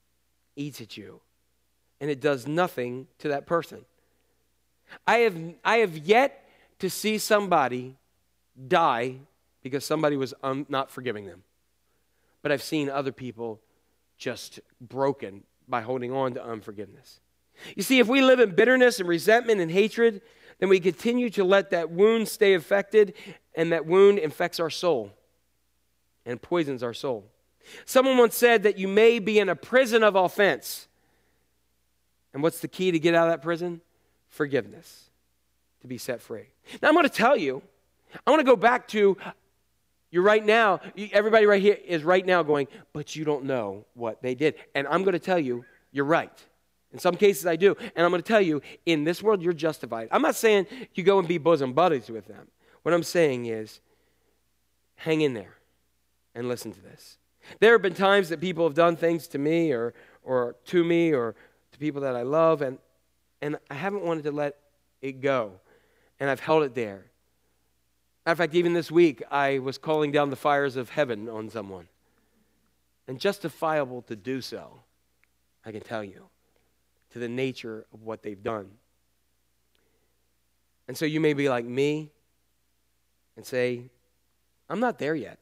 and it does nothing to that person. I have yet to see somebody die because somebody was not forgiving them. But I've seen other people just broken by holding on to unforgiveness. You see, if we live in bitterness and resentment and hatred, then we continue to let that wound stay affected, and that wound infects our soul and poisons our soul. Someone once said that you may be in a prison of offense. And what's the key to get out of that prison? Forgiveness. To be set free. Now I'm going to tell you, I want to go back to you right now. Everybody right here is right now going, but you don't know what they did. And I'm going to tell you, you're right. In some cases, I do. And I'm going to tell you, in this world, you're justified. I'm not saying you go and be bosom buddies with them. What I'm saying is, hang in there and listen to this. There have been times that people have done things to me or to me or to people that I love, and I haven't wanted to let it go, and I've held it there. Matter of fact, even this week, I was calling down the fires of heaven on someone. And justifiable to do so, I can tell you, to the nature of what they've done. And so you may be like me and say, I'm not there yet.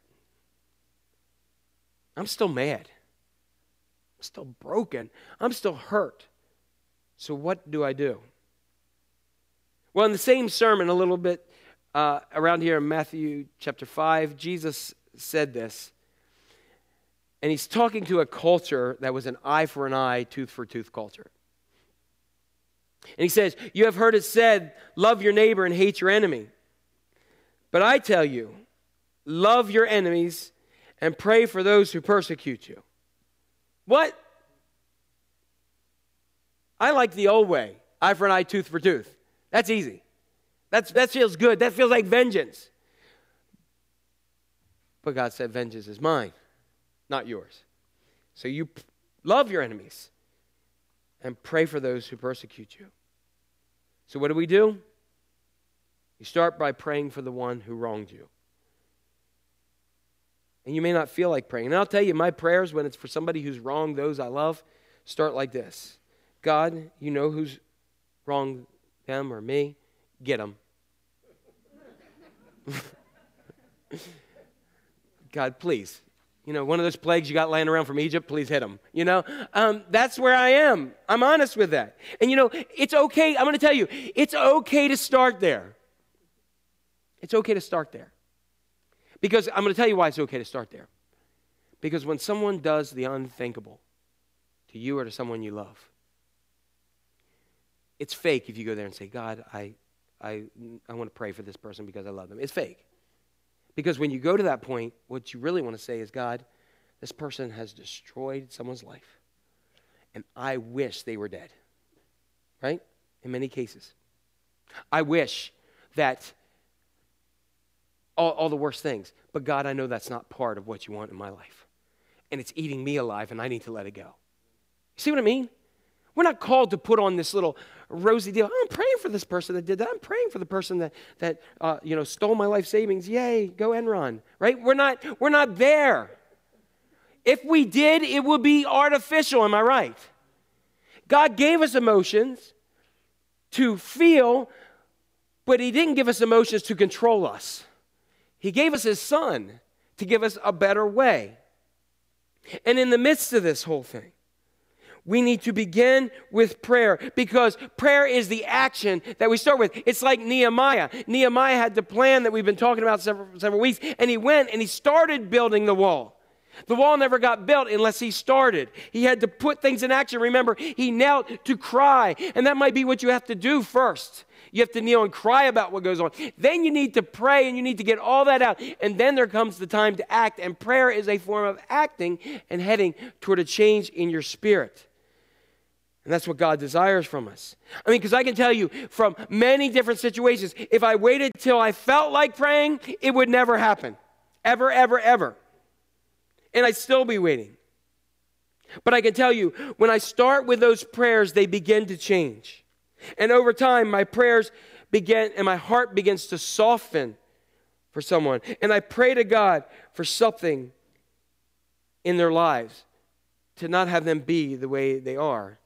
I'm still mad. I'm still broken. I'm still hurt. So what do I do? Well, in the same sermon, a little bit around here in Matthew chapter 5, Jesus said this. And he's talking to a culture that was an eye for an eye, tooth for tooth culture. And he says, you have heard it said, love your neighbor and hate your enemy. But I tell you, love your enemies and pray for those who persecute you. What? I like the old way, eye for an eye, tooth for tooth. That's easy. That feels good. That feels like vengeance. But God said, vengeance is mine, not yours. So you love your enemies and pray for those who persecute you. So what do? You start by praying for the one who wronged you. And you may not feel like praying. And I'll tell you, my prayers, when it's for somebody who's wronged those I love, start like this. God, you know who's wronged them or me. Get them. God, please. One of those plagues you got laying around from Egypt, please hit them. That's where I am. I'm honest with that. And it's okay. I'm going to tell you, it's okay to start there. It's okay to start there. Because I'm going to tell you why it's okay to start there. Because when someone does the unthinkable to you or to someone you love, it's fake if you go there and say, God, I want to pray for this person because I love them. It's fake. Because when you go to that point, what you really want to say is, God, this person has destroyed someone's life, and I wish they were dead. Right? In many cases. I wish that all the worst things. But God, I know that's not part of what you want in my life. And it's eating me alive, and I need to let it go. You see what I mean? We're not called to put on this little rosy deal. I'm praying for this person that did that. I'm praying for the person that stole my life savings. Yay, go Enron. Right? We're not there. If we did, it would be artificial. Am I right? God gave us emotions to feel, but He didn't give us emotions to control us. He gave us His Son to give us a better way. And in the midst of this whole thing, we need to begin with prayer, because prayer is the action that we start with. It's like Nehemiah. Nehemiah had the plan that we've been talking about several weeks, and he went and he started building the wall. The wall never got built unless he started. He had to put things in action. Remember, he knelt to cry, and that might be what you have to do first. You have to kneel and cry about what goes on. Then you need to pray, and you need to get all that out. And then there comes the time to act, and prayer is a form of acting and heading toward a change in your spirit. And that's what God desires from us. Because I can tell you from many different situations, if I waited till I felt like praying, it would never happen. Ever, ever, ever. And I'd still be waiting. But I can tell you, when I start with those prayers, they begin to change. And over time, my prayers begin, and my heart begins to soften for someone. And I pray to God for something in their lives, to not have them be the way they are,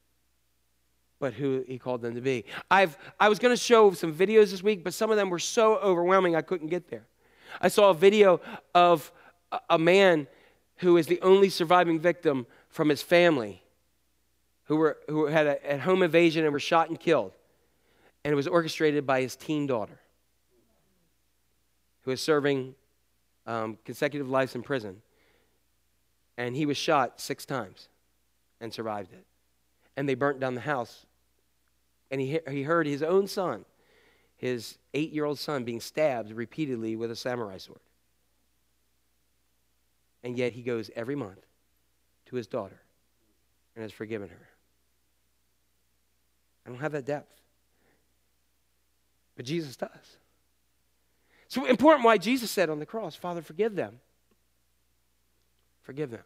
but who He called them to be. I was going to show some videos this week, but some of them were so overwhelming I couldn't get there. I saw a video of a man who is the only surviving victim from his family, who had a home invasion and were shot and killed. And it was orchestrated by his teen daughter, who is serving consecutive lives in prison. And he was shot 6 times and survived it. And they burnt down the house. And he heard his own son, his 8-year-old son, being stabbed repeatedly with a samurai sword. And yet he goes every month to his daughter and has forgiven her. I don't have that depth. But Jesus does. So important why Jesus said on the cross, Father, forgive them. Forgive them.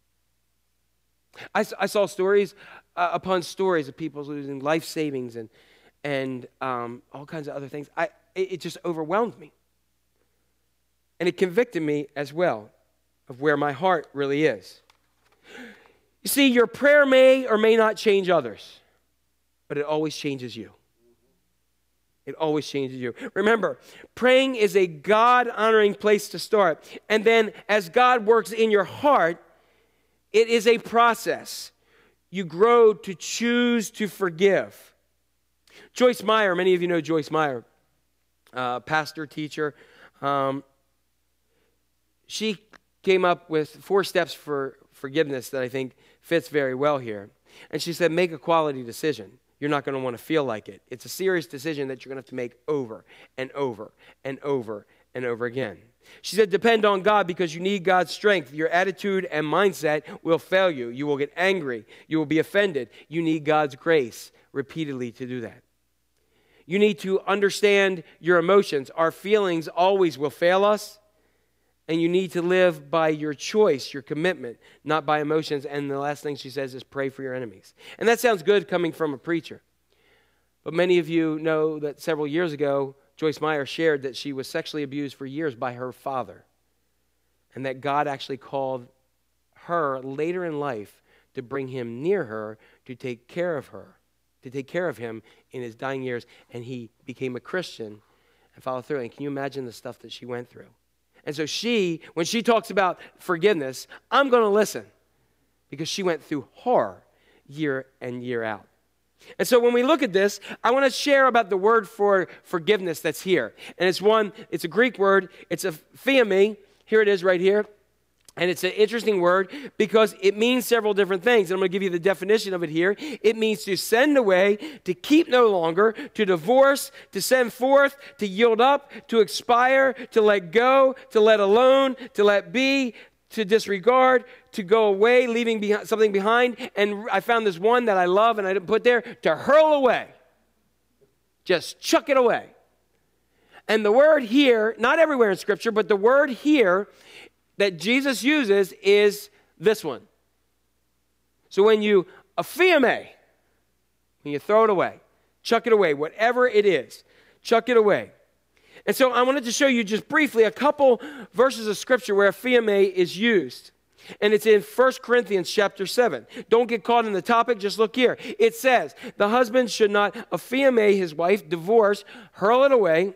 I saw stories upon stories of people losing life savings and all kinds of other things. It just overwhelmed me. And it convicted me as well of where my heart really is. You see, your prayer may or may not change others, but it always changes you. It always changes you. Remember, praying is a God-honoring place to start. And then as God works in your heart, it is a process. You grow to choose to forgive. Joyce Meyer, many of you know Joyce Meyer, pastor, teacher. She came up with 4 steps for forgiveness that I think fits very well here. And she said, make a quality decision. You're not going to want to feel like it. It's a serious decision that you're going to have to make over and over and over and over again. She said, depend on God because you need God's strength. Your attitude and mindset will fail you. You will get angry. You will be offended. You need God's grace repeatedly to do that. You need to understand your emotions. Our feelings always will fail us. And you need to live by your choice, your commitment, not by emotions. And the last thing she says is pray for your enemies. And that sounds good coming from a preacher. But many of you know that several years ago, Joyce Meyer shared that she was sexually abused for years by her father. And that God actually called her later in life to bring him near her, to take care of her, to take care of him in his dying years. And he became a Christian and followed through. And can you imagine the stuff that she went through? And so when she talks about forgiveness, I'm going to listen because she went through horror year in, year out. And so when we look at this, I want to share about the word for forgiveness that's here. And it's a Greek word. It's a theame. Here it is right here. And it's an interesting word because it means several different things. And I'm going to give you the definition of it here. It means to send away, to keep no longer, to divorce, to send forth, to yield up, to expire, to let go, to let alone, to let be, to disregard, to go away, leaving something behind. And I found this one that I love and I didn't put there, to hurl away. Just chuck it away. And the word here, not everywhere in Scripture, but the word here that Jesus uses is this one. So when you aphiame, when you throw it away, chuck it away, whatever it is, chuck it away. And so I wanted to show you just briefly a couple verses of Scripture where aphiame is used. And it's in 1 Corinthians chapter 7. Don't get caught in the topic, just look here. It says, the husband should not aphiame his wife, divorce, hurl it away.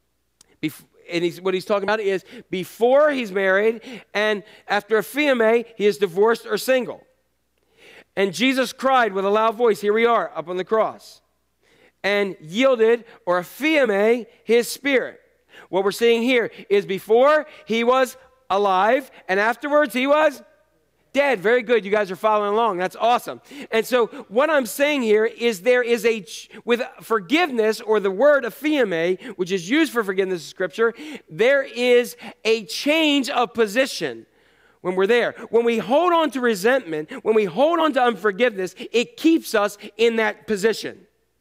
And what he's talking about is before he's married and after aphiame, he is divorced or single. And Jesus cried with a loud voice, here we are, up on the cross, and yielded or aphiame his spirit. What we're seeing here is before he was alive and afterwards he was dead. Very good. You guys are following along. That's awesome. And so what I'm saying here is there is with forgiveness or the word aphiame, which is used for forgiveness in Scripture, there is a change of position when we're there. When we hold on to resentment, when we hold on to unforgiveness, it keeps us in that position.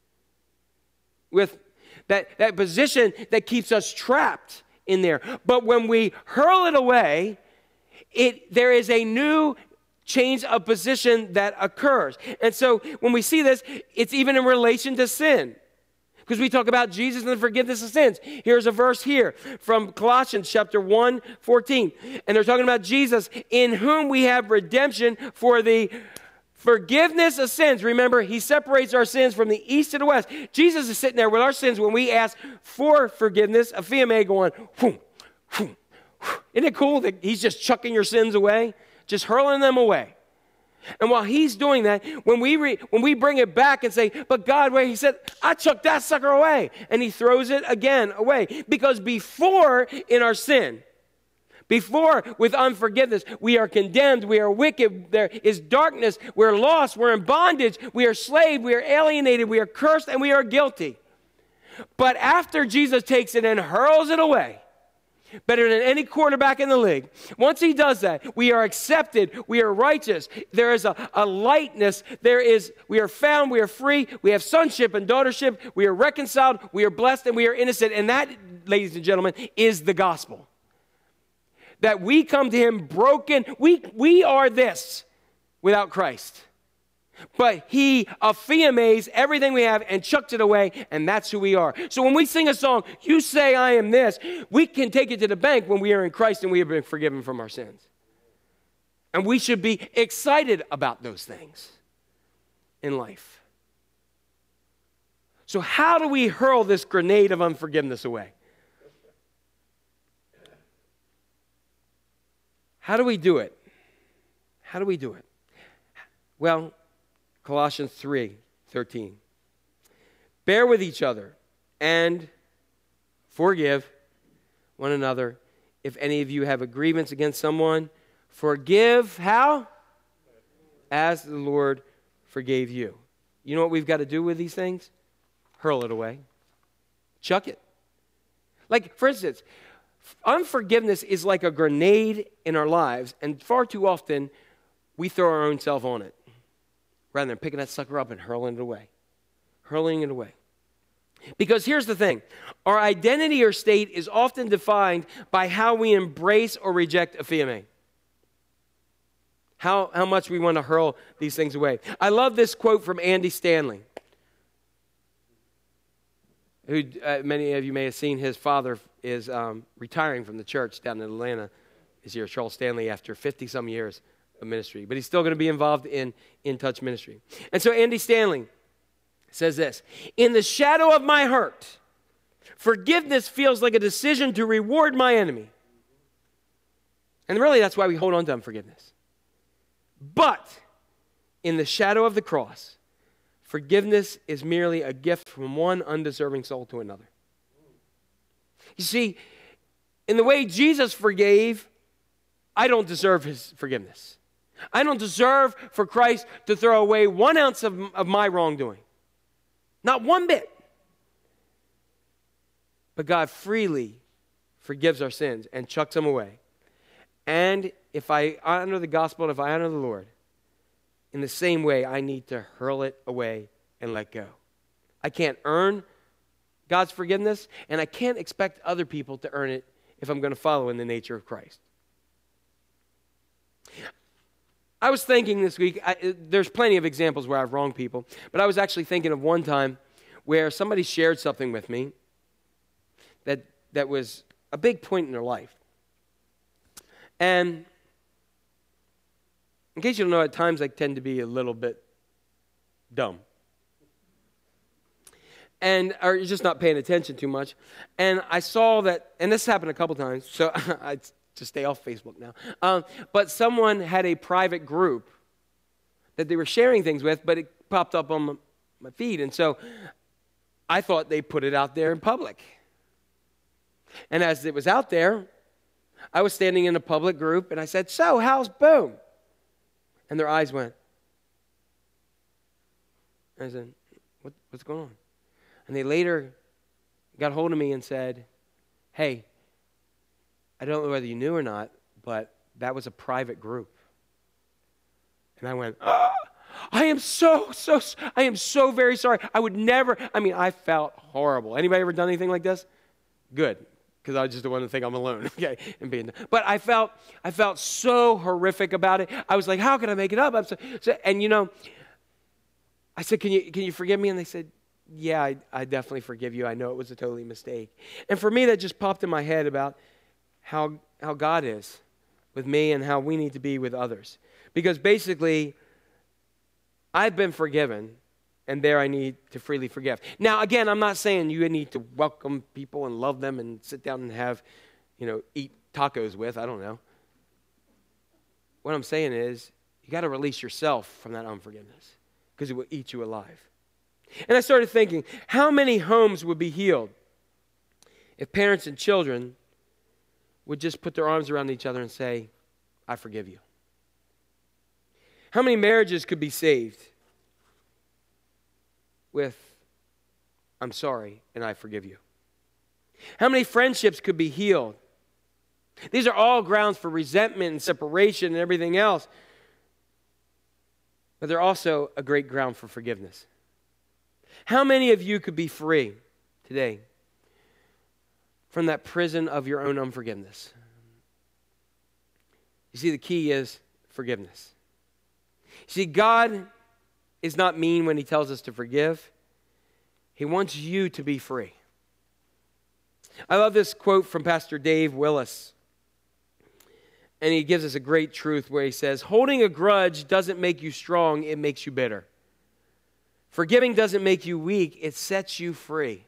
With that position that keeps us trapped in there. But when we hurl it away, there is a new change of position that occurs. And so when we see this, it's even in relation to sin. Because we talk about Jesus and the forgiveness of sins. Here's a verse here from Colossians chapter 1:14. And they're talking about Jesus, in whom we have redemption for the forgiveness of sins. Remember, he separates our sins from the east to the west. Jesus is sitting there with our sins when we ask for forgiveness. Aphiame going, whoom, whoom. Isn't it cool that he's just chucking your sins away? Just hurling them away. And while he's doing that, when we bring it back and say, but God, wait, he said, I chucked that sucker away. And he throws it again away. Because before in our sin, before with unforgiveness, we are condemned, we are wicked, there is darkness, we're lost, we're in bondage, we are slave, we are alienated, we are cursed, and we are guilty. But after Jesus takes it and hurls it away, better than any quarterback in the league. Once he does that, we are accepted, we are righteous. There is a lightness, we are found, we are free, we have sonship and daughtership, we are reconciled, we are blessed, and we are innocent. And that, ladies and gentlemen, is the gospel. That we come to him broken. We are this without Christ. But he affirms everything we have and chucked it away, and that's who we are. So when we sing a song, you say I am this, we can take it to the bank when we are in Christ and we have been forgiven from our sins. And we should be excited about those things in life. So how do we hurl this grenade of unforgiveness away? How do we do it? How do we do it? Well, Colossians 3:13. Bear with each other and forgive one another. If any of you have a grievance against someone, forgive how? As the Lord forgave you. You know what we've got to do with these things? Hurl it away. Chuck it. Like, for instance, unforgiveness is like a grenade in our lives, and far too often we throw our own self on it rather than picking that sucker up and hurling it away. Hurling it away. Because here's the thing. Our identity or state is often defined by how we embrace or reject a feeling. How much we want to hurl these things away. I love this quote from Andy Stanley, who many of you may have seen. His father is retiring from the church down in Atlanta this year, Charles Stanley, after 50-some years of ministry. But he's still going to be involved in touch ministry. And so Andy Stanley says this: in the shadow of my heart, forgiveness feels like a decision to reward my enemy. And really, that's why we hold on to unforgiveness. But in the shadow of the cross, forgiveness is merely a gift from one undeserving soul to another. You see, in the way Jesus forgave, I don't deserve his forgiveness. I don't deserve for Christ to throw away 1 ounce of my wrongdoing. Not one bit. But God freely forgives our sins and chucks them away. And if I honor the gospel, and if I honor the Lord, in the same way, I need to hurl it away and let go. I can't earn God's forgiveness, and I can't expect other people to earn it if I'm going to follow in the nature of Christ. I was thinking this week, there's plenty of examples where I've wronged people, but I was actually thinking of one time where somebody shared something with me that was a big point in their life. And in case you don't know, at times I tend to be a little bit dumb. Or just not paying attention too much. And I saw that, and this happened a couple times, so I just stay off Facebook now. But someone had a private group that they were sharing things with, but it popped up on my feed. And so I thought they put it out there in public. And as it was out there, I was standing in a public group, and I said, "So, how's Boom?" And their eyes went. I said, what's going on? And they later got hold of me and said, "Hey, I don't know whether you knew or not, but that was a private group." And I went, "Oh, I am so very sorry. I would never," I felt horrible. Anybody ever done anything like this? Good, because I just don't want to think I'm alone. Okay, but I felt so horrific about it. I was like, "How can I make it up?" And I said, "Can you forgive me?" And they said, "Yeah, I definitely forgive you. I know it was a totally mistake." And for me, that just popped in my head about how God is with me and how we need to be with others. Because basically, I've been forgiven, and there I need to freely forgive. Now, again, I'm not saying you need to welcome people and love them and sit down and have, eat tacos with. I don't know. What I'm saying is, you got to release yourself from that unforgiveness because it will eat you alive. And I started thinking, how many homes would be healed if parents and children would just put their arms around each other and say, "I forgive you"? How many marriages could be saved with, "I'm sorry and I forgive you"? How many friendships could be healed These are all grounds for resentment and separation and everything else. But they're also a great ground for forgiveness. How many of you could be free today from that prison of your own unforgiveness? You see, the key is forgiveness. See, God is not mean when he tells us to forgive. He wants you to be free. I love this quote from Pastor Dave Willis. And he gives us a great truth where he says, holding a grudge doesn't make you strong, it makes you bitter. Forgiving doesn't make you weak, it sets you free.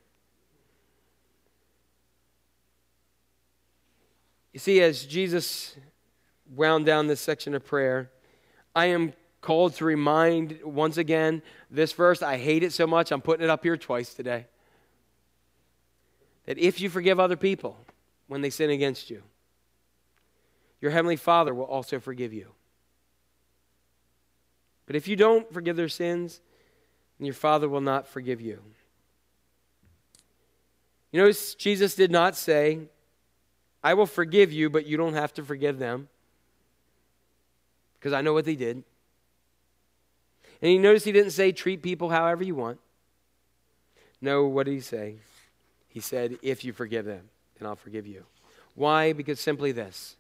You see, as Jesus wound down this section of prayer, I am called to remind once again this verse. I hate it so much, I'm putting it up here twice today. That if you forgive other people when they sin against you, your Heavenly Father will also forgive you. But if you don't forgive their sins, then your Father will not forgive you. You notice Jesus did not say, I will forgive you, but you don't have to forgive them. Because I know what they did. And you notice he didn't say, treat people however you want. No, what did he say? He said, if you forgive them, then I'll forgive you. Why? Because simply this.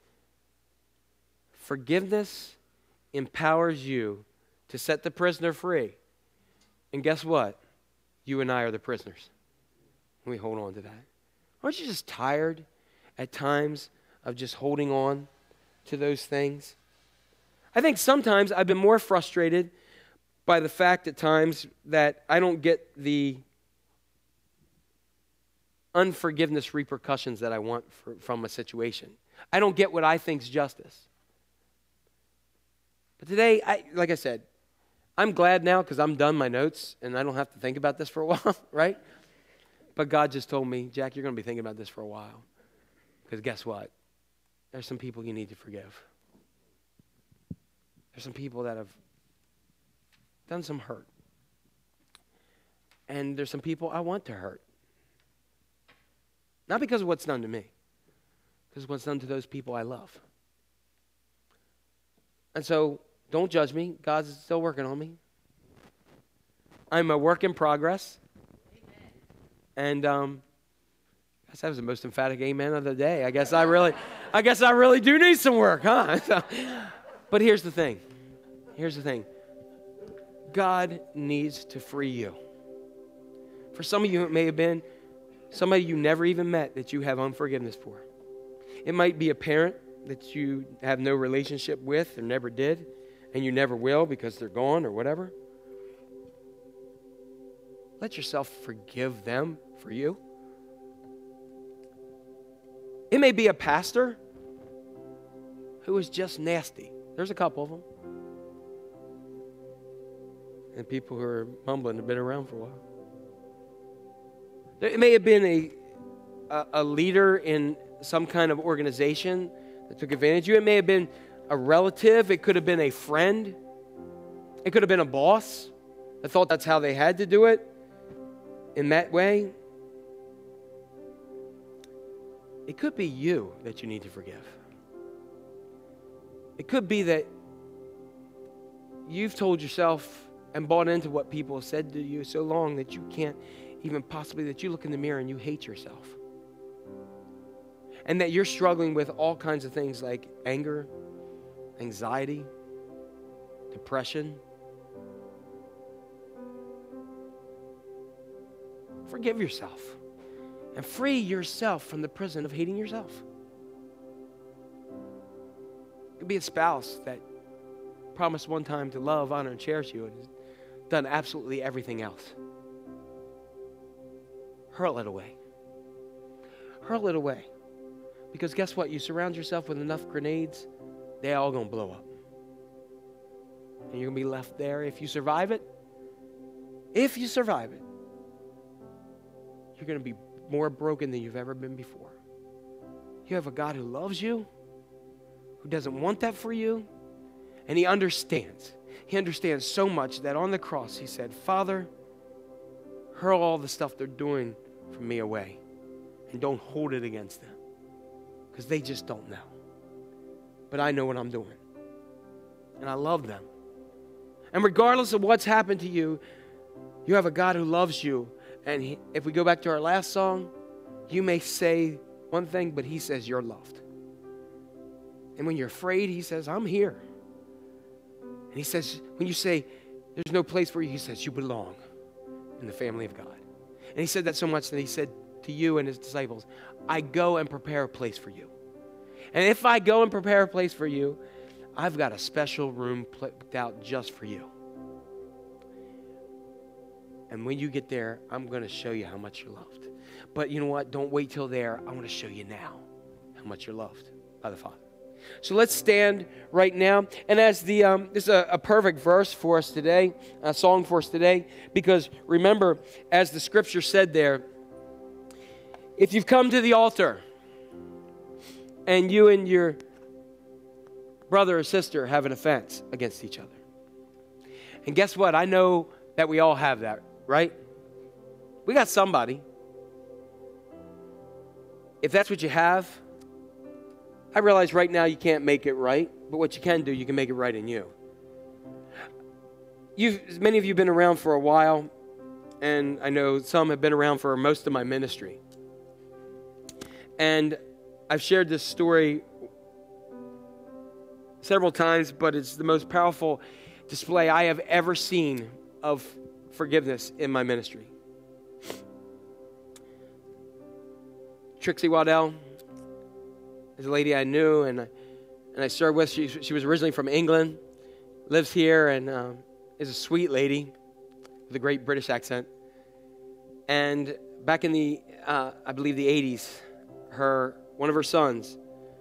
Forgiveness empowers you to set the prisoner free. And guess what? You and I are the prisoners. We hold on to that. Aren't you just tired at times of just holding on to those things? I think sometimes I've been more frustrated by the fact at times that I don't get the unforgiveness repercussions that I want from a situation. I don't get what I think is justice. But today, like I said, I'm glad now because I'm done my notes and I don't have to think about this for a while, right? But God just told me, Jack, you're going to be thinking about this for a while. Because guess what? There's some people you need to forgive. There's some people that have done some hurt. And there's some people I want to hurt. Not because of what's done to me. Because of what's done to those people I love. And so, don't judge me. God's still working on me. I'm a work in progress. Amen. And I guess that was the most emphatic amen of the day. I guess I really do need some work, huh? But here's the thing. Here's the thing. God needs to free you. For some of you, it may have been somebody you never even met that you have unforgiveness for. It might be a parent that you have no relationship with or never did, and you never will because they're gone or whatever. Let yourself forgive them for you. It may be a pastor who is just nasty. There's a couple of them. And people who are mumbling have been around for a while. It may have been a leader in some kind of organization that took advantage of you. It may have been a relative. It could have been a friend. It could have been a boss that thought that's how they had to do it in that way. It could be you that you need to forgive. It could be that you've told yourself and bought into what people have said to you so long that you can't even possibly, that you look in the mirror and you hate yourself. And that you're struggling with all kinds of things like anger, anxiety, depression. Forgive yourself and free yourself from the prison of hating yourself. It could be a spouse that promised one time to love, honor, and cherish you and has done absolutely everything else. Hurl it away. Hurl it away. Because guess what? You surround yourself with enough grenades, they all going to blow up. And you're going to be left there. If you survive it, you're going to be more broken than you've ever been before. You have a God who loves you, who doesn't want that for you, and He understands. He understands so much that on the cross He said, Father, hurl all the stuff they're doing from me away, and don't hold it against them. because they just don't know. But I know what I'm doing. And I love them. And regardless of what's happened to you, you have a God who loves you. And if we go back to our last song, you may say one thing, but he says you're loved. And when you're afraid, he says, I'm here. And he says, when you say there's no place for you, he says you belong in the family of God. And he said that so much that he said to you and his disciples, I go and prepare a place for you. And if I go and prepare a place for you, I've got a special room picked out just for you. And when you get there, I'm going to show you how much you're loved. But you know what? Don't wait till there. I want to show you now how much you're loved by the Father. So let's stand right now. And as this is a perfect verse for us today, a song for us today, because remember, as the scripture said there, if you've come to the altar and you and your brother or sister have an offense against each other, and guess what? I know that we all have that, right? We got somebody. If that's what you have, I realize right now you can't make it right, but what you can do, you can make it right in you. Many of you have been around for a while, and I know some have been around for most of my ministry. And I've shared this story several times, but it's the most powerful display I have ever seen of forgiveness in my ministry. Trixie Waddell is a lady I knew and I served with. She was originally from England, lives here, and is a sweet lady with a great British accent. And back in the, I believe the 80s, one of her sons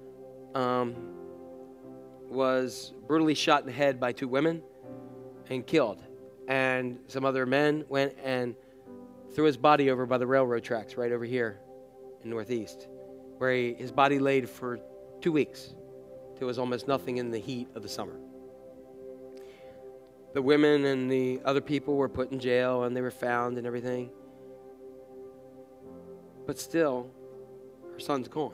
was brutally shot in the head by 2 women and killed. And some other men went and threw his body over by the railroad tracks right over here in Northeast, where his body laid for 2 weeks. There was almost nothing in the heat of the summer. The women and the other people were put in jail and they were found and everything. But still, her son's gone.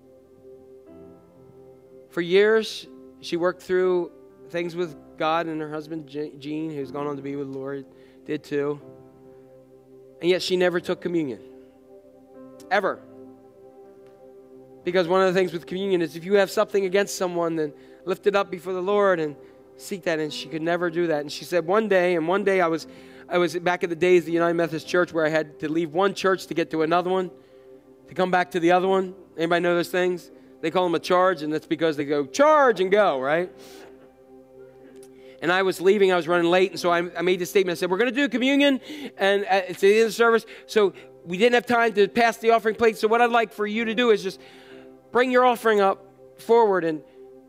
For years, she worked through things with God, and her husband, Gene, who's gone on to be with the Lord, did too. And yet she never took communion. Ever. Because one of the things with communion is if you have something against someone, then lift it up before the Lord and seek that. And she could never do that. And she said one day I was back in the days of the United Methodist Church where I had to leave one church to get to another one, to come back to the other one. Anybody know those things? They call them a charge, and that's because they go charge and go, right? And I was leaving, I was running late, and so I made this statement. I said, we're going to do communion, and it's the end of the service, so we didn't have time to pass the offering plate. So what I'd like for you to do is just bring your offering up forward. And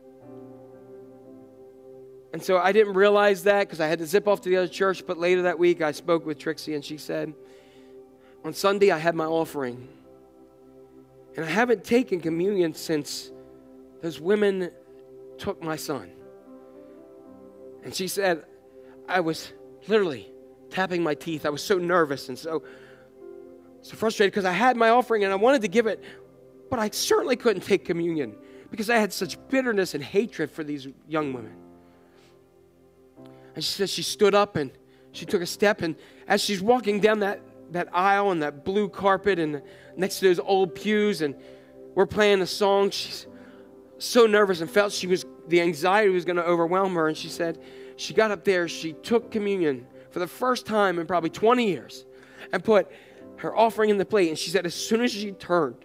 so I didn't realize that because I had to zip off to the other church, but later that week I spoke with Trixie, and she said, on Sunday I had my offering, and I haven't taken communion since those women took my son. And she said, I was literally tapping my teeth. I was so nervous and so frustrated because I had my offering and I wanted to give it, but I certainly couldn't take communion because I had such bitterness and hatred for these young women. And she said she stood up and she took a step, and as she's walking down that aisle and that blue carpet and next to those old pews, and we're playing a song, she's so nervous and felt the anxiety was going to overwhelm her. And she said she got up there, she took communion for the first time in probably 20 years and put her offering in the plate. And she said as soon as she turned,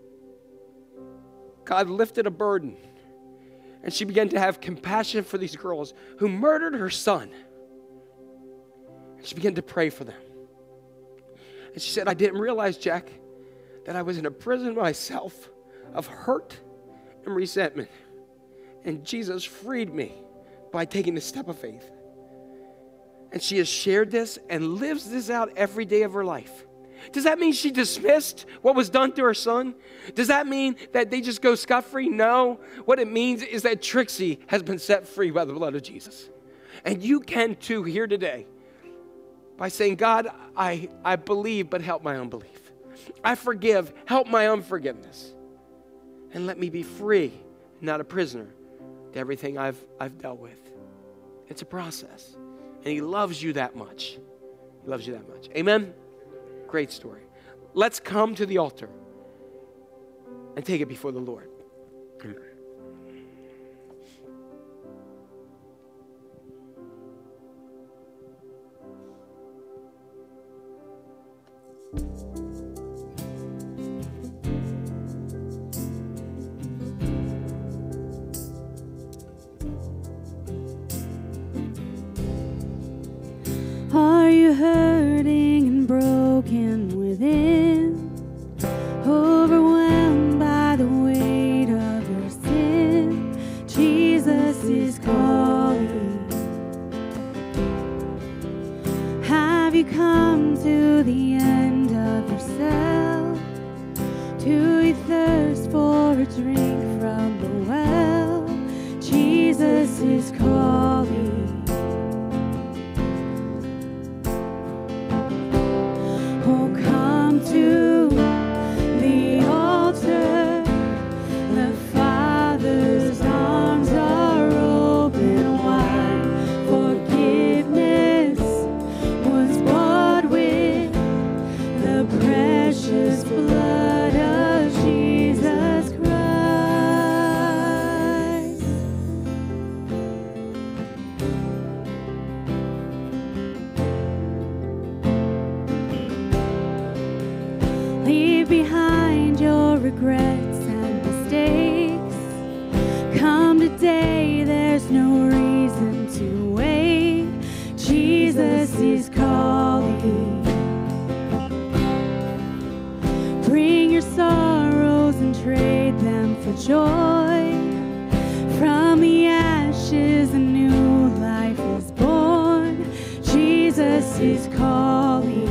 God lifted a burden. And she began to have compassion for these girls who murdered her son. And she began to pray for them. And she said, I didn't realize, Jack, that I was in a prison myself of hurt and resentment. And Jesus freed me by taking the step of faith. And she has shared this and lives this out every day of her life. Does that mean she dismissed what was done to her son? Does that mean that they just go scot-free? No. What it means is that Trixie has been set free by the blood of Jesus. And you can too here today by saying, God, I believe, but help my unbelief. I forgive, help my unforgiveness. and let me be free, not a prisoner to everything I've dealt with. It's a process. And he loves you that much. He loves you that much. Amen? Great story. Let's come to the altar and take it before the Lord. Amen. Are you hurting and broken within? Overwhelmed by the weight of your sin? Jesus is calling. Have you come to the end of yourself? Do you thirst for a drink from the well? Jesus is calling. Oh, come to the altar. The Father's arms are open wide. Forgiveness was bought with the precious blood of Jesus Christ. Leave behind your regrets and mistakes. Come today, there's no reason to wait. Jesus is calling. Bring your sorrows and trade them for joy. From the ashes, a new life is born. Jesus is calling.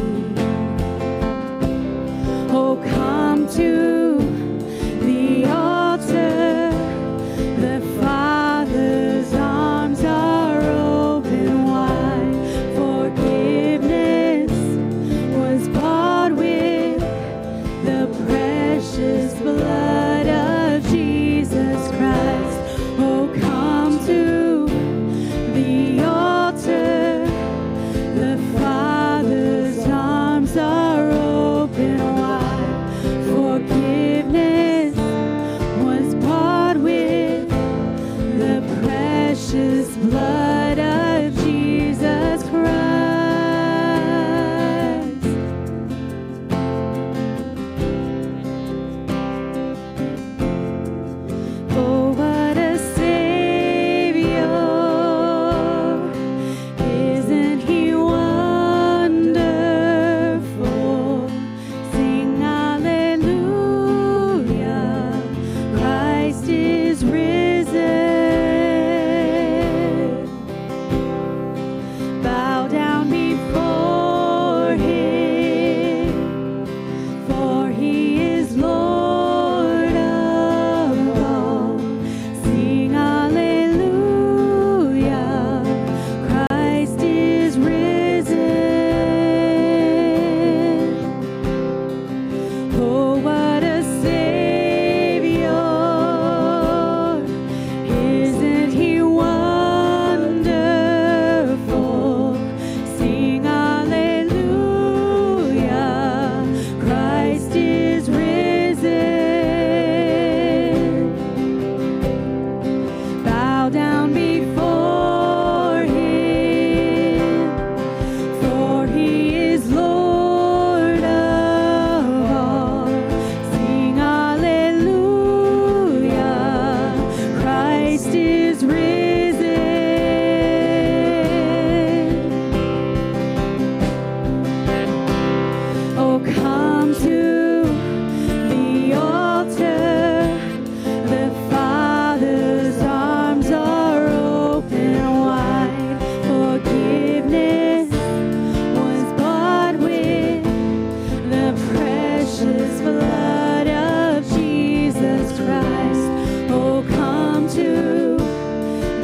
Oh, come to the altar. The Father's arms are open wide. Forgiveness was bought with the precious blood of Jesus Christ. Oh, come to the altar. The Father's arms are open wide. Forgiveness was bought with the precious blood of Jesus Christ. Oh, what a Savior! Isn't He wonderful? Sing hallelujah! Christ is risen. Bow down before Him, for He is Lord of all. Sing hallelujah! Christ is risen. Oh, what a Savior! Isn't He wonderful? Sing hallelujah! Christ is risen. Bow down before Him, for He is Lord of all. Sing hallelujah! Christ is risen. Oh, come to the altar. The Father's arms are open wide. Forgiveness was bought with the precious blood of Jesus Christ. Oh, come to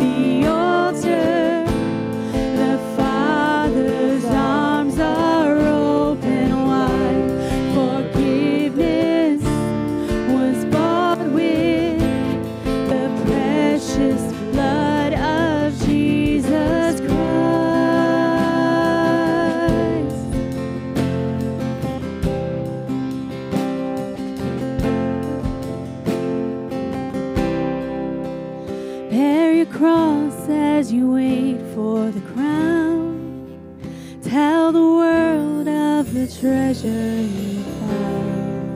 Bear your cross as you wait for the crown. Tell the world of the treasure you found.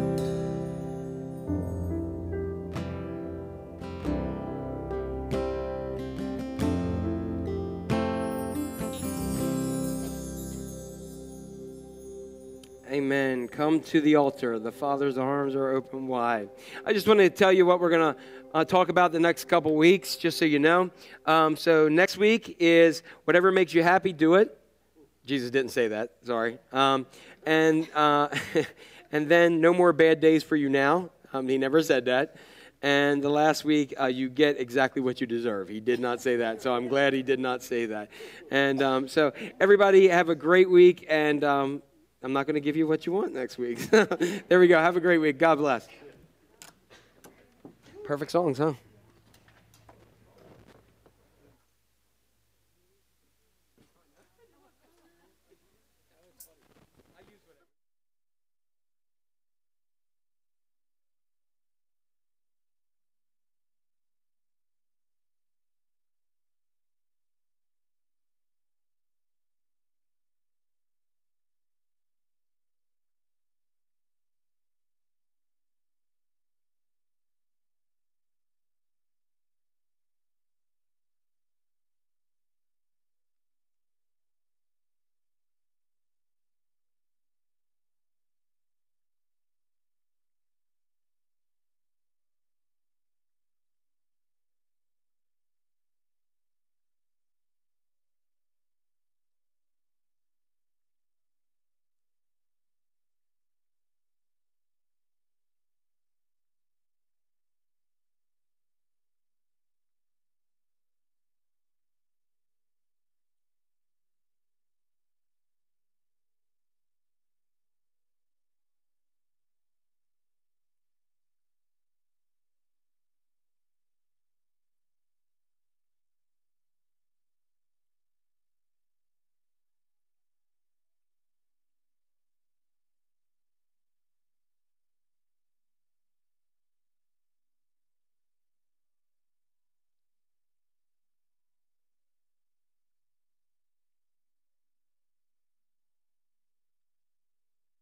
Amen. Come to the altar. The Father's arms are open wide. I just wanted to tell you what we're going to talk about the next couple weeks, just so you know. So next week is whatever makes you happy, do it. Jesus didn't say that. Sorry. And then no more bad days for you now. He never said that. And the last week, you get exactly what you deserve. He did not say that, so I'm glad he did not say that. And so everybody have a great week, and I'm not going to give you what you want next week. There we go. Have a great week. God bless. Perfect songs, huh?